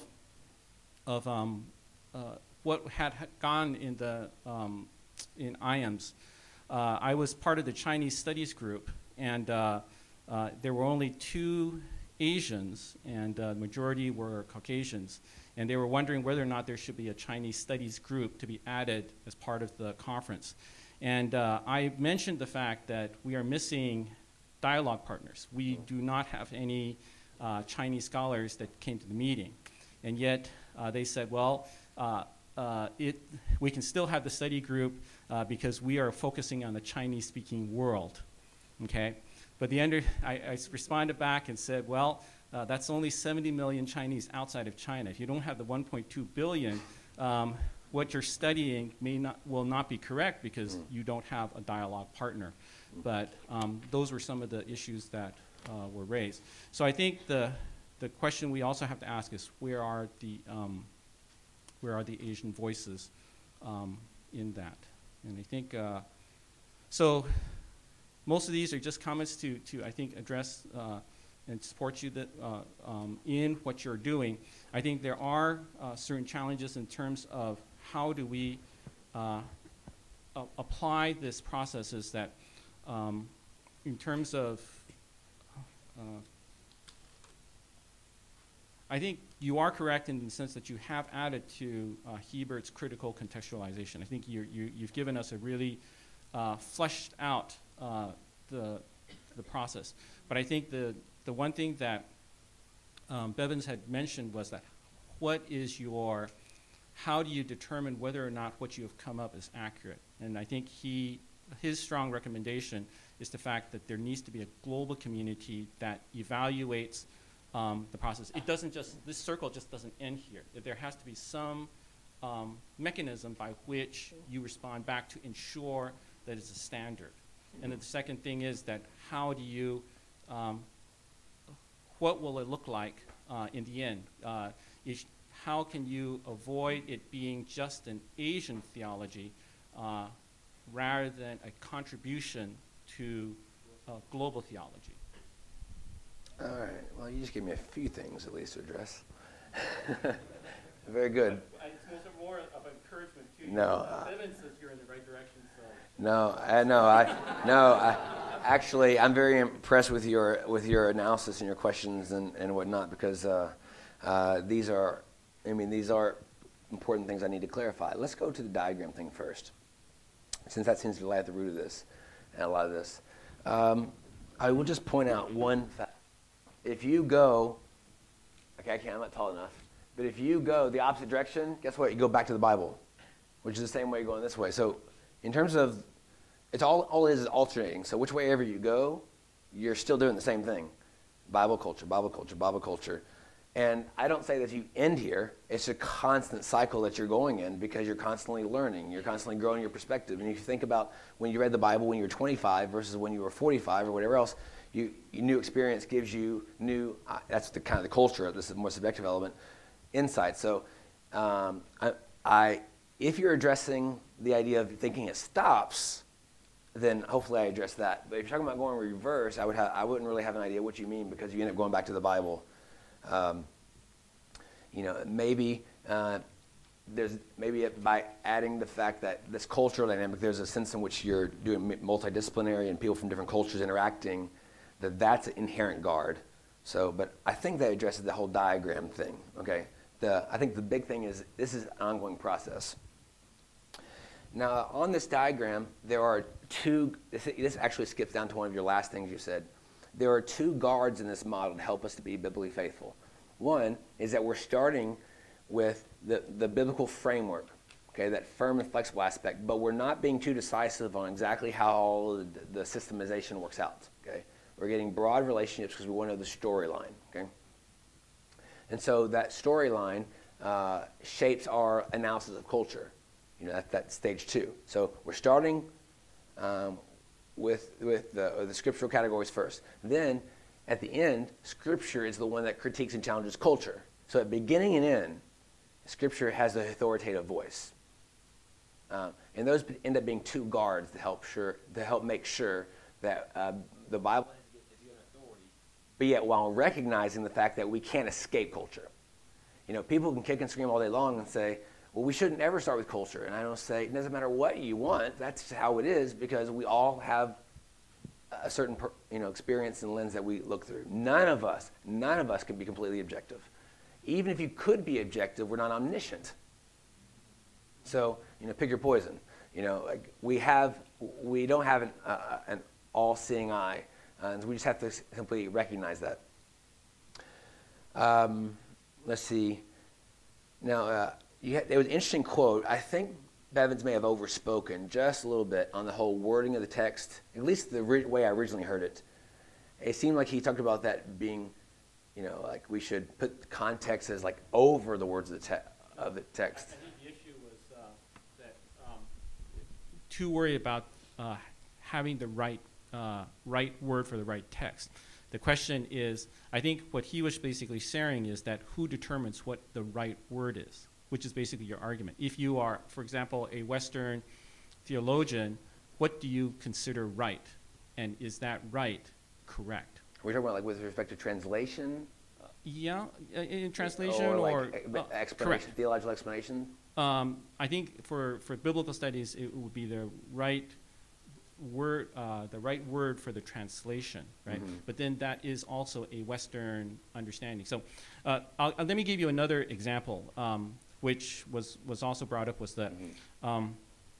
of um, uh, what had gone in the um, in I A M S. Uh, I was part of the Chinese studies group, and uh, uh, there were only two Asians, and uh, the majority were Caucasians. And they were wondering whether or not there should be a Chinese studies group to be added as part of the conference. And uh, I mentioned the fact that we are missing dialogue partners. We do not have any uh, Chinese scholars that came to the meeting. And yet uh, they said, well, uh, uh, it, we can still have the study group uh, because we are focusing on the Chinese-speaking world, okay? But the under, I, I responded back and said, well, uh, that's only seventy million Chinese outside of China. If you don't have the one point two billion, um, what you're studying may not, will not be correct because you don't have a dialogue partner. But um, those were some of the issues that uh, were raised. So I think the, the question we also have to ask is where are the, um, where are the Asian voices um, in that? And I think, uh, so most of these are just comments to, to I think, address uh, and support you that, uh, um, in what you're doing. I think there are uh, certain challenges in terms of how do we uh, apply this processes that um, in terms of, uh, I think you are correct in the sense that you have added to uh, Hebert's critical contextualization. I think you're, you, you've given us a really uh, fleshed out uh, the, the process. But I think the, the one thing that um, Bevins had mentioned was that what is your, how do you determine whether or not what you have come up is accurate? And I think he, his strong recommendation is the fact that there needs to be a global community that evaluates um, the process. It doesn't just, this circle just doesn't end here. There has to be some um, mechanism by which you respond back to ensure that it's a standard. And then the second thing is that how do you, um, what will it look like uh, in the end? Uh, is, how can you avoid it being just an Asian theology uh, rather than a contribution to uh, global theology? All right. Well, you just gave me a few things at least to address. Very good. But it's more of encouragement to you. No. Uh, Bevins says you're in the right direction. So. No, I no, I no. I, actually, I'm very impressed with your with your analysis and your questions and, and whatnot because uh, uh, these are, I mean, these are important things I need to clarify. Let's go to the diagram thing first, since that seems to lie at the root of this and a lot of this. Um, I will just point out one fact. If you go, okay, I can't. I'm not tall enough. But if you go the opposite direction, guess what? You go back to the Bible, which is the same way you're going this way. So, in terms of, it's all all it is is alternating. So which way ever you go, you're still doing the same thing. Bible culture, Bible culture, Bible culture. And I don't say that you end here. It's a constant cycle that you're going in because you're constantly learning. You're constantly growing your perspective. And if you think about when you read the Bible when you were twenty-five versus when you were forty-five or whatever else, you, you new experience gives you new, uh, that's the kind of the culture, this is a more subjective element, insight. So um, I, I, if you're addressing the idea of thinking it stops, then hopefully I address that. But if you're talking about going reverse, I, would have, I wouldn't really have an idea what you mean because you end up going back to the Bible. Um, you know, maybe uh, there's maybe it, by adding the fact that this cultural dynamic, there's a sense in which you're doing multidisciplinary and people from different cultures interacting, that that's an inherent guard. So, but I think that addresses the whole diagram thing. Okay, the I think the big thing is this is an ongoing process. Now, on this diagram, there are two. This, this actually skips down to one of your last things you said. There are two guards in this model to help us to be biblically faithful. One is that we're starting with the, the biblical framework, okay, that firm and flexible aspect, but we're not being too decisive on exactly how the, the systemization works out, okay? We're getting broad relationships because we want to know the storyline, okay? And so that storyline uh, shapes our analysis of culture. You know, that, that's stage two. So we're starting um, with, with the, the scriptural categories first. Then, at the end, Scripture is the one that critiques and challenges culture. So at beginning and end, Scripture has the authoritative voice. Uh, and those end up being two guards to help, sure, to help make sure that uh, the Bible is given authority, but yet while recognizing the fact that we can't escape culture. You know, people can kick and scream all day long and say, well, we shouldn't ever start with culture. And I don't say, it doesn't matter what you want, that's how it is, because we all have a certain per, you know, experience and lens that we look through. None of us, none of us can be completely objective. Even if you could be objective, we're not omniscient. So, you know, pick your poison. You know, like we have, we don't have an, uh, an all-seeing eye, uh, and we just have to simply recognize that. Um, let's see. Now, uh, you had, there was an interesting quote. I think Bevins may have overspoken just a little bit on the whole wording of the text, at least the re- way I originally heard it. It seemed like he talked about that being, you know, like we should put context as like over the words of the, te- of the text. I think the issue was uh, that um, too worried about uh, having the right uh, right word for the right text. The question is, I think what he was basically saying is that who determines what the right word is, which is basically your argument. If you are, for example, a Western theologian, what do you consider right? And is that right correct? Are we talking about like with respect to translation? Uh, yeah, uh, in translation or, or, like uh, explanation, correct. theological explanation? Um, I think for, for biblical studies, it would be the right word, uh, the right word for the translation, right? Mm-hmm. But then that is also a Western understanding. So uh, I'll, uh, let me give you another example, um, which was, was also brought up, was that Mm-hmm. um,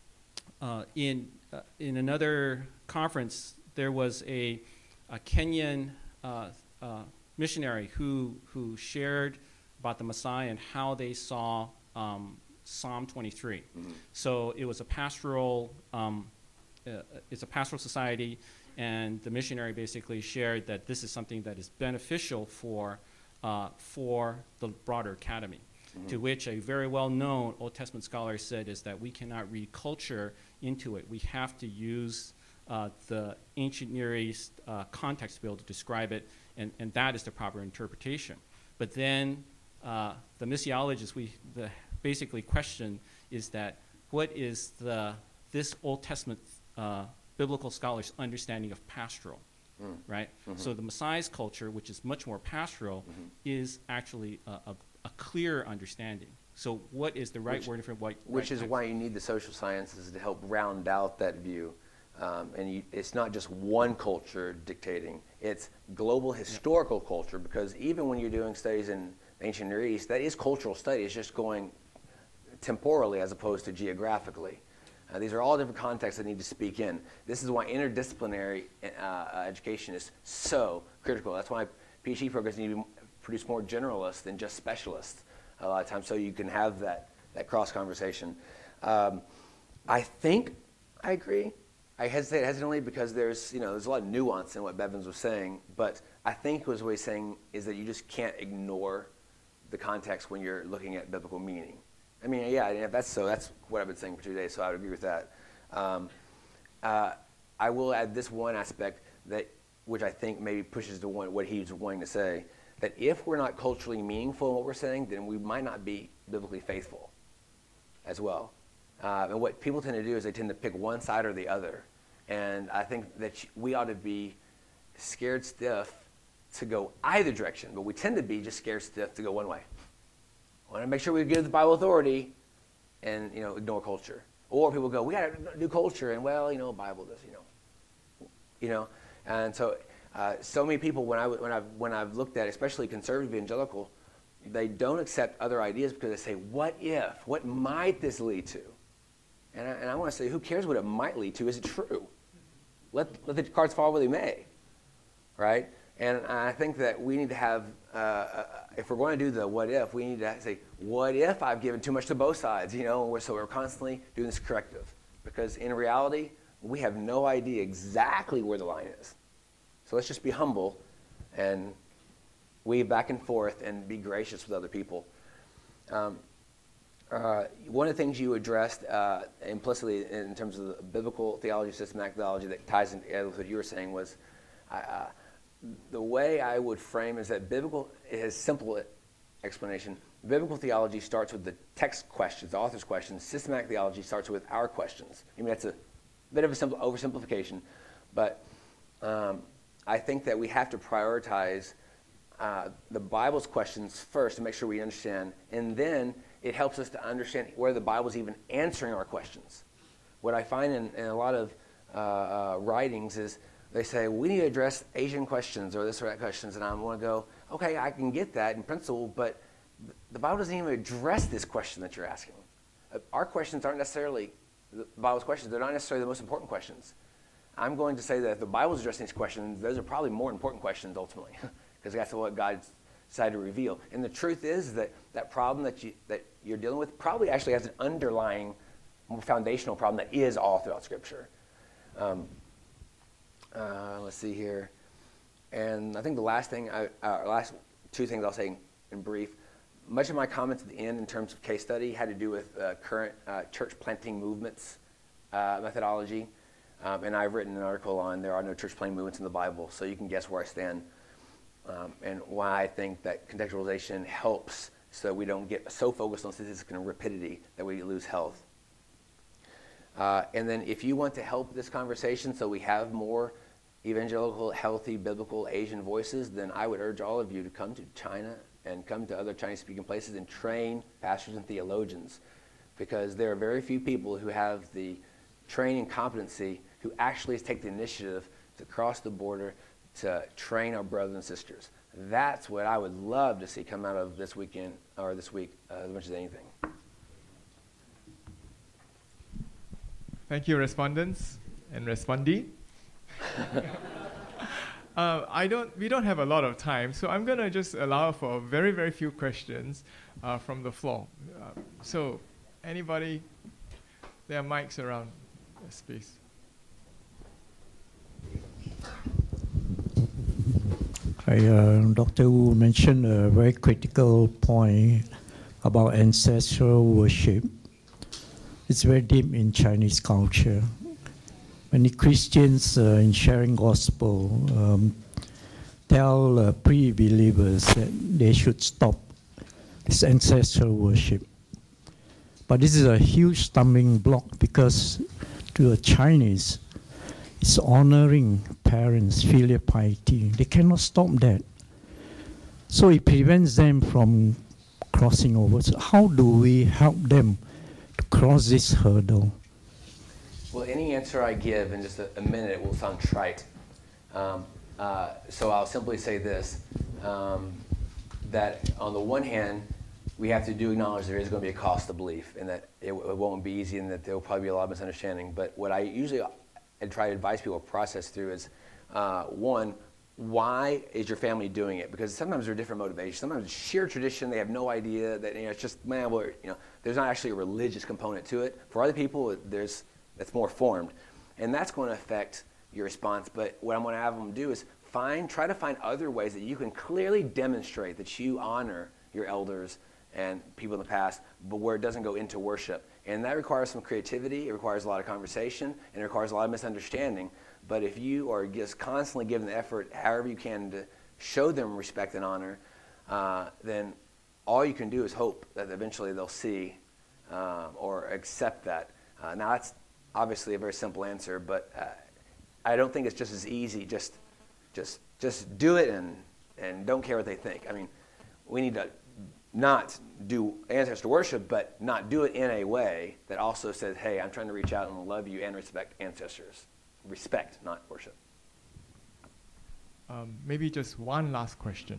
uh, in, uh, in another conference, there was a, a Kenyan uh, uh, missionary who, who shared about the Messiah and how they saw um, Psalm twenty-three. Mm-hmm. So it was a pastoral, um, uh, it's a pastoral society, and the missionary basically shared that this is something that is beneficial for, uh, for the broader academy. Mm-hmm. To which a very well-known Old Testament scholar said is that we cannot read culture into it. We have to use uh, the ancient Near East uh, context to be able to describe it, and, and that is the proper interpretation. But then uh, the missiologists, we the basically question is that what is the this Old Testament uh, biblical scholar's understanding of pastoral, mm. right? Mm-hmm. So the Messiah's culture, which is much more pastoral, mm-hmm. is actually a, a, a clear understanding. So what is the right which, word for what? Which right is text? why you need the social sciences to help round out that view. Um, and you, it's not just one culture dictating, it's global historical yep. culture, because even when you're doing studies in ancient Near East, that is cultural study. It's just going temporally as opposed to geographically. Uh, these are all different contexts that need to speak in. This is why interdisciplinary uh, education is so critical. That's why PhD programs need to produce more generalists than just specialists a lot of times, so you can have that, that cross-conversation. Um, I think I agree. I hesitate hesitantly because there's, you know, there's a lot of nuance in what Bevins was saying, but I think was what he's saying is that you just can't ignore the context when you're looking at biblical meaning. I mean, yeah, and if that's so, that's what I've been saying for two days, so I would agree with that. Um, uh, I will add this one aspect that, which I think maybe pushes to one, what he's wanting to say, that if we're not culturally meaningful in what we're saying, then we might not be biblically faithful as well. Uh, and what people tend to do is they tend to pick one side or the other. And I think that we ought to be scared stiff to go either direction, but we tend to be just scared stiff to go one way. I want to make sure we give the Bible authority and, you know, ignore culture. Or people go, we got to do culture, and well, you know, Bible does, you know. You know, and so uh, so many people, when, I, when, I've, when I've looked at, especially conservative evangelical, they don't accept other ideas because they say, what if? What might this lead to? And I, and I want to say, who cares what it might lead to? Is it true? Let, let the cards fall where they may, right? And I think that we need to have, uh, uh, if we're going to do the what if, we need to say, what if I've given too much to both sides? You know, so we're constantly doing this corrective. Because in reality, we have no idea exactly where the line is. So let's just be humble and weave back and forth and be gracious with other people. Um, uh, one of the things you addressed uh, implicitly in terms of the biblical theology, systematic theology that ties into what you were saying was, uh, the way I would frame is that biblical is simple explanation. Biblical theology starts with the text questions, the author's questions. Systematic theology starts with our questions. I mean, that's a bit of a simple oversimplification, but um, I think that we have to prioritize uh, the Bible's questions first to make sure we understand, and then it helps us to understand where the Bible's even answering our questions. What I find in, in a lot of uh, uh, writings is they say, we need to address Asian questions or this or that questions, and I'm going to go, okay, I can get that in principle, but the Bible doesn't even address this question that you're asking. Uh, our questions aren't necessarily the Bible's questions. They're not necessarily the most important questions. I'm going to say that if the Bible's addressing these questions, those are probably more important questions ultimately, because that's what God decided to reveal. And the truth is that that problem that, you, that you're dealing with probably actually has an underlying, more foundational problem that is all throughout Scripture. Um, Uh, let's see here. And I think the last thing, I, uh, last two things I'll say in, in brief. Much of my comments at the end in terms of case study had to do with uh, current uh, church planting movements uh, methodology. Um, and I've written an article on there are no church planting movements in the Bible, so you can guess where I stand um, and why I think that contextualization helps so we don't get so focused on statistics and rapidity that we lose health. Uh, and then if you want to help this conversation so we have more evangelical, healthy, biblical Asian voices, then I would urge all of you to come to China and come to other Chinese-speaking places and train pastors and theologians, because there are very few people who have the training and competency who actually take the initiative to cross the border to train our brothers and sisters. That's what I would love to see come out of this weekend, or this week, uh, as much as anything. Thank you, respondents and respondee. uh, I don't. We don't have a lot of time, so I'm gonna just allow for very, very few questions uh, from the floor. Uh, so, anybody? There are mics around. Yes, please. Hi, uh, Doctor Wu mentioned a very critical point about ancestral worship. It's very deep in Chinese culture. Many Christians uh, in sharing gospel um, tell uh, pre-believers that they should stop this ancestral worship. But this is a huge stumbling block, because to the Chinese, it's honoring parents, filial piety. They cannot stop that. So it prevents them from crossing over. So how do we help them to cross this hurdle? Well, any answer I give in just a, a minute will sound trite. Um, uh, so I'll simply say this, um, that on the one hand, we have to do acknowledge there is going to be a cost to belief, and that it, it won't be easy, and that there will probably be a lot of misunderstanding. But what I usually I try to advise people to process through is, uh, one, why is your family doing it? Because sometimes there are different motivations. Sometimes it's sheer tradition. They have no idea that, you know, it's just, man, well, you know, there's not actually a religious component to it. For other people, there's that's more formed, and that's going to affect your response. But what I'm going to have them do is find, try to find other ways that you can clearly demonstrate that you honor your elders and people in the past, but where it doesn't go into worship. And that requires some creativity, it requires a lot of conversation, and it requires a lot of misunderstanding. But if you are just constantly giving the effort, however you can, to show them respect and honor, uh, then all you can do is hope that eventually they'll see uh, or accept that. Uh, now, that's obviously a very simple answer, but uh, I don't think it's just as easy. Just, just, just do it and and don't care what they think. I mean, we need to not do ancestor worship, but not do it in a way that also says, "Hey, I'm trying to reach out and love you and respect ancestors." Respect, not worship. Um, maybe just one last question.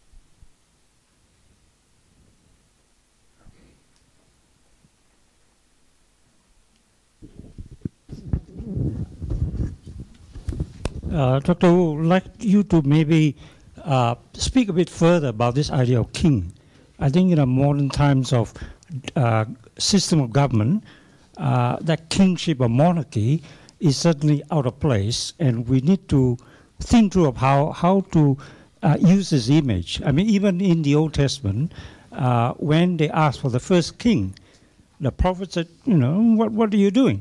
Uh, Doctor Wu, would like you to maybe uh, speak a bit further about this idea of king. I think in a modern times of uh, system of government, uh, that kingship or monarchy is certainly out of place, and we need to think through of how, how to uh, use this image. I mean, even in the Old Testament, uh, when they asked for the first king, the prophet said, you know, what, what are you doing?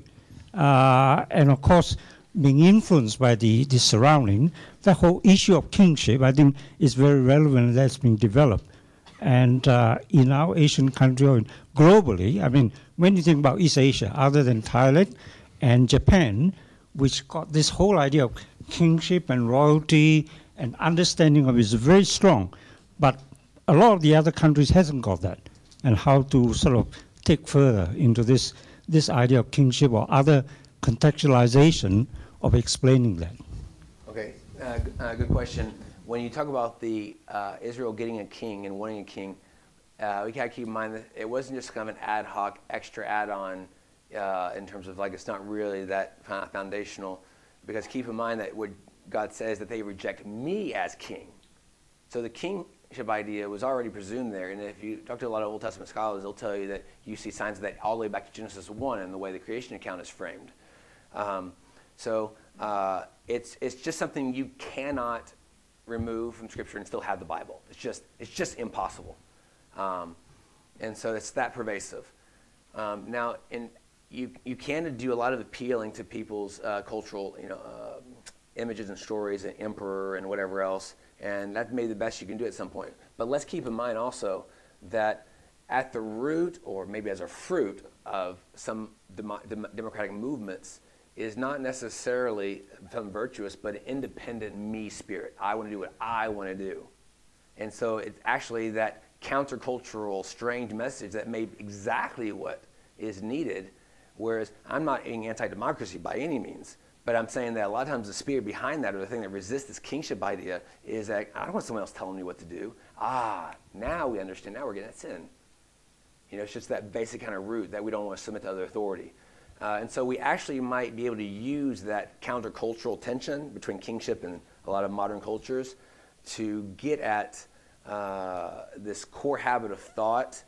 Uh, and of course, being influenced by the, the surrounding, the whole issue of kingship, I think, is very relevant. That's being developed. And uh, in our Asian country, or globally, I mean, when you think about East Asia, other than Thailand and Japan, which got this whole idea of kingship and royalty and understanding of it is very strong. But a lot of the other countries hasn't got that. And how to sort of take further into this, this idea of kingship or other contextualization of explaining that. Okay, uh, uh, good question. When you talk about the uh, Israel getting a king and wanting a king, uh, we gotta keep in mind that it wasn't just kind of an ad hoc, extra add-on uh, in terms of like it's not really that foundational, because keep in mind that what God says that they reject me as king. So the kingship idea was already presumed there, and if you talk to a lot of Old Testament scholars, they'll tell you that you see signs of that all the way back to Genesis one and the way the creation account is framed. Um, so uh, it's it's just something you cannot remove from Scripture and still have the Bible. It's just it's just impossible, um, and so it's that pervasive. Um, now, in you you can do a lot of appealing to people's uh, cultural you know uh, images and stories, and emperor and whatever else, and that may be the best you can do at some point. But let's keep in mind also that at the root, or maybe as a fruit of some dem- dem- democratic movements, is not necessarily something virtuous, but an independent me spirit. I want to do what I want to do. And so it's actually that countercultural, strange message that may be exactly what is needed, whereas I'm not being anti-democracy by any means, but I'm saying that a lot of times the spirit behind that, or the thing that resists this kingship idea, is that I don't want someone else telling me what to do. Ah, now we understand, now we're getting at sin. You know, it's just that basic kind of root that we don't want to submit to other authority. Uh, and so we actually might be able to use that countercultural tension between kingship and a lot of modern cultures to get at uh, this core habit of thought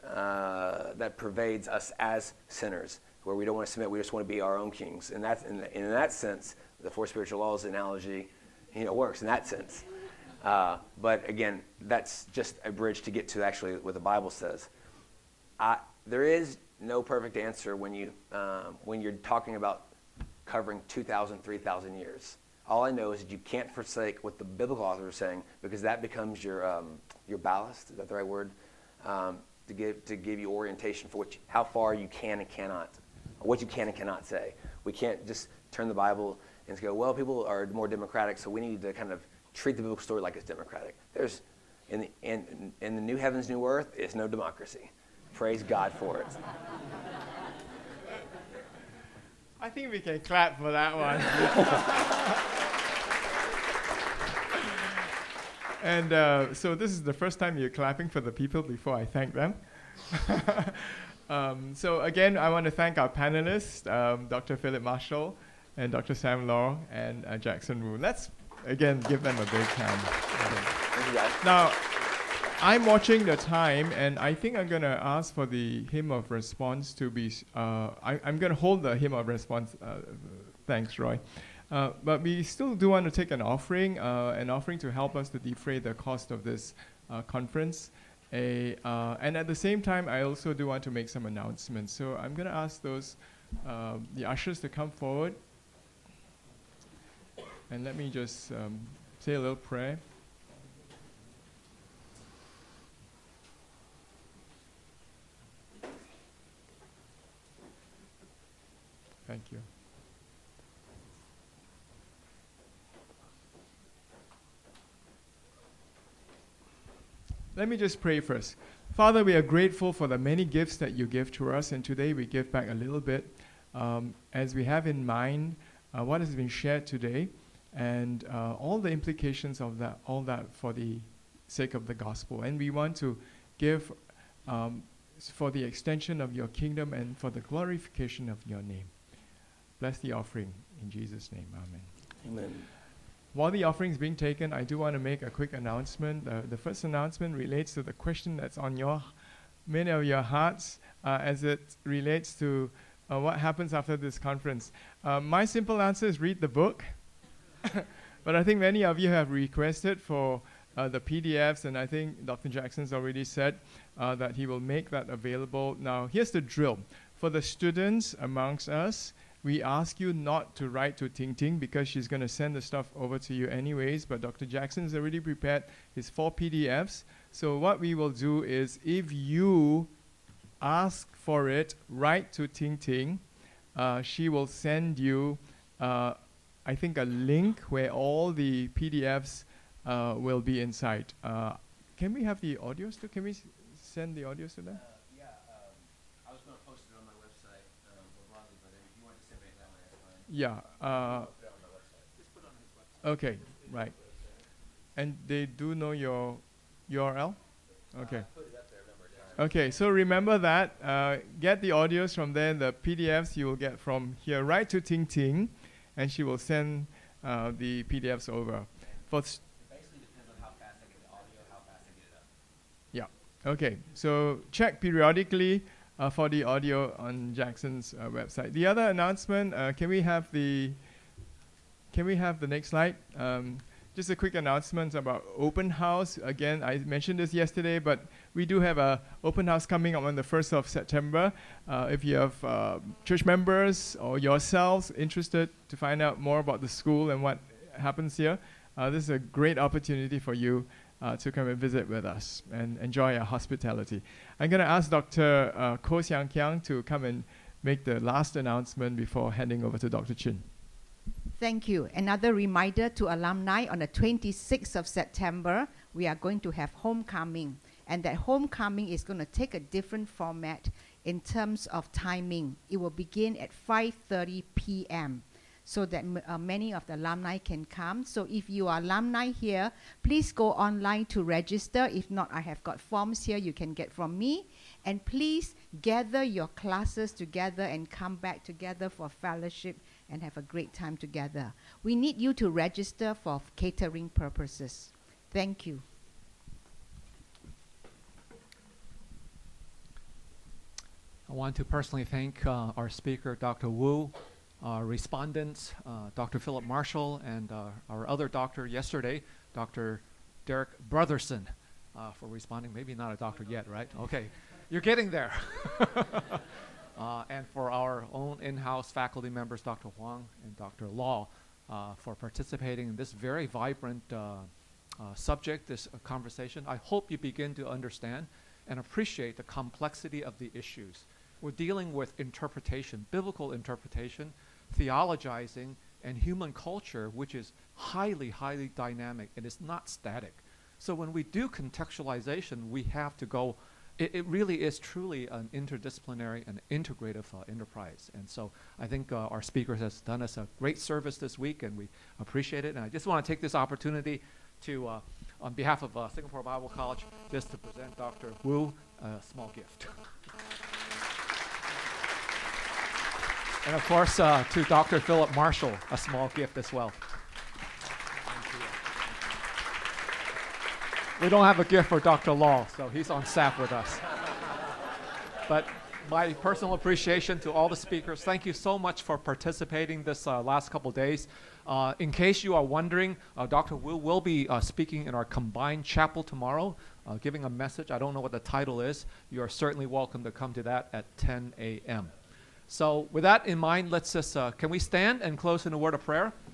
uh, that pervades us as sinners, where we don't want to submit, we just want to be our own kings. And that's, in, in that sense, the four spiritual laws analogy, you know, works in that sense. Uh, but again, that's just a bridge to get to actually what the Bible says. I, there is no perfect answer when you um, when you're talking about covering two thousand, three thousand years. All I know is that you can't forsake what the biblical authors are saying, because that becomes your um, your ballast. Is that the right word? Um, to give to give you orientation for what you, how far you can and cannot, or what you can and cannot say. We can't just turn the Bible and go, well, people are more democratic, so we need to kind of treat the biblical story like it's democratic. There's in the in, in the new heavens, new earth is no democracy. Praise God for it. I think we can clap for that one. And uh, so this is the first time you're clapping for the people before I thank them. um, so again, I want to thank our panelists, um, Doctor Philip Marshall and Doctor Sam Law and uh, Jackson Wu. Let's again give them a big hand. Thank you, guys. Now, I'm watching the time, and I think I'm going to ask for the hymn of response to be, uh, I, I'm going to hold the hymn of response. Uh, thanks, Roy. Uh, but we still do want to take an offering, uh, an offering to help us to defray the cost of this uh, conference. a, uh, and at the same time, I also do want to make some announcements. So I'm going to ask those, uh, the ushers to come forward. And let me just um, say a little prayer. Thank you. Let me just pray first. Father, we are grateful for the many gifts that you give to us, and today we give back a little bit um, as we have in mind uh, what has been shared today and uh, all the implications of that, all that for the sake of the gospel. And we want to give um, for the extension of your kingdom and for the glorification of your name. Bless the offering in Jesus' name. Amen. Amen. While the offering is being taken, I do want to make a quick announcement. Uh, the first announcement relates to the question that's on your many of your hearts uh, as it relates to uh, what happens after this conference. Uh, my simple answer is read the book. But I think many of you have requested for uh, the P D Fs, and I think Doctor Jackson's already said uh, that he will make that available. Now, here's the drill. For the students amongst us, we ask you not to write to Ting Ting because she's going to send the stuff over to you anyways, but Doctor Jackson's already prepared his four P D Fs. So what we will do is if you ask for it, write to Ting Ting. Uh, she will send you, uh, I think, a link where all the P D Fs uh, will be inside. Uh, can we have the audios too? Can we s send the audios to them? Uh, yeah, um, I was going to post it on my website um, more broadly, but if you want to send me that way, that's fine. Yeah. Uh, Put it on my website. Just put it on his website. okay, right. And they do know your U R L? Okay. Uh, put it up there a number of times. Okay, so remember that. Uh, get the audios from there. The P D Fs you will get from here right to Ting Ting, and she will send uh, the P D Fs over. For s It basically depends on how fast I get the audio, how fast I get it up. yeah. Okay. So check periodically uh, for the audio on Jackson's uh, website. The other announcement. Uh, can we have the Can we have the next slide? Um, Just a quick announcement about open house. Again, I mentioned this yesterday, but we do have a open house coming up on the first of September. Uh, if you have uh, church members or yourselves interested to find out more about the school and what happens here, uh, this is a great opportunity for you uh, to come and visit with us and enjoy our hospitality. I'm going to ask Doctor Uh, Koh Siang Kiang to come and make the last announcement before handing over to Doctor Chin. Thank you. Another reminder to alumni, on the twenty-sixth of September, we are going to have homecoming. And that homecoming is going to take a different format in terms of timing. It will begin at five thirty p m so that m uh, many of the alumni can come. So if you are alumni here, please go online to register. If not, I have got forms here you can get from me. And please gather your classes together and come back together for fellowship and have a great time together. We need you to register for catering purposes. Thank you. I want to personally thank uh, our speaker, Doctor Wu, our respondents, uh, Doctor Philip Marshall, and uh, our other doctor yesterday, Doctor Derek Brotherson, uh, for responding. Maybe not a doctor yet, right? Okay, you're getting there. Uh, and for our own in-house faculty members, Doctor Huang and Doctor Law, uh, for participating in this very vibrant uh, uh, subject, this uh, conversation. I hope you begin to understand and appreciate the complexity of the issues. We're dealing with interpretation, biblical interpretation, theologizing, and human culture, which is highly, highly dynamic, and it's not static. So when we do contextualization, we have to go. It, it really is truly an interdisciplinary and integrative uh, enterprise. And so I think uh, our speakers has done us a great service this week, and we appreciate it. And I just want to take this opportunity to, uh, on behalf of uh, Singapore Bible College, just to present Doctor Wu a small gift. And of course, uh, to Doctor Philip Marshall, a small gift as well. We don't have a gift for Doctor Law, so he's on staff with us. But my personal appreciation to all the speakers. Thank you so much for participating this uh, last couple days. Uh, in case you are wondering, uh, Doctor Wu will be uh, speaking in our combined chapel tomorrow, uh, giving a message. I don't know what the title is. You are certainly welcome to come to that at ten A M So with that in mind, let's just, uh, can we stand and close in a word of prayer?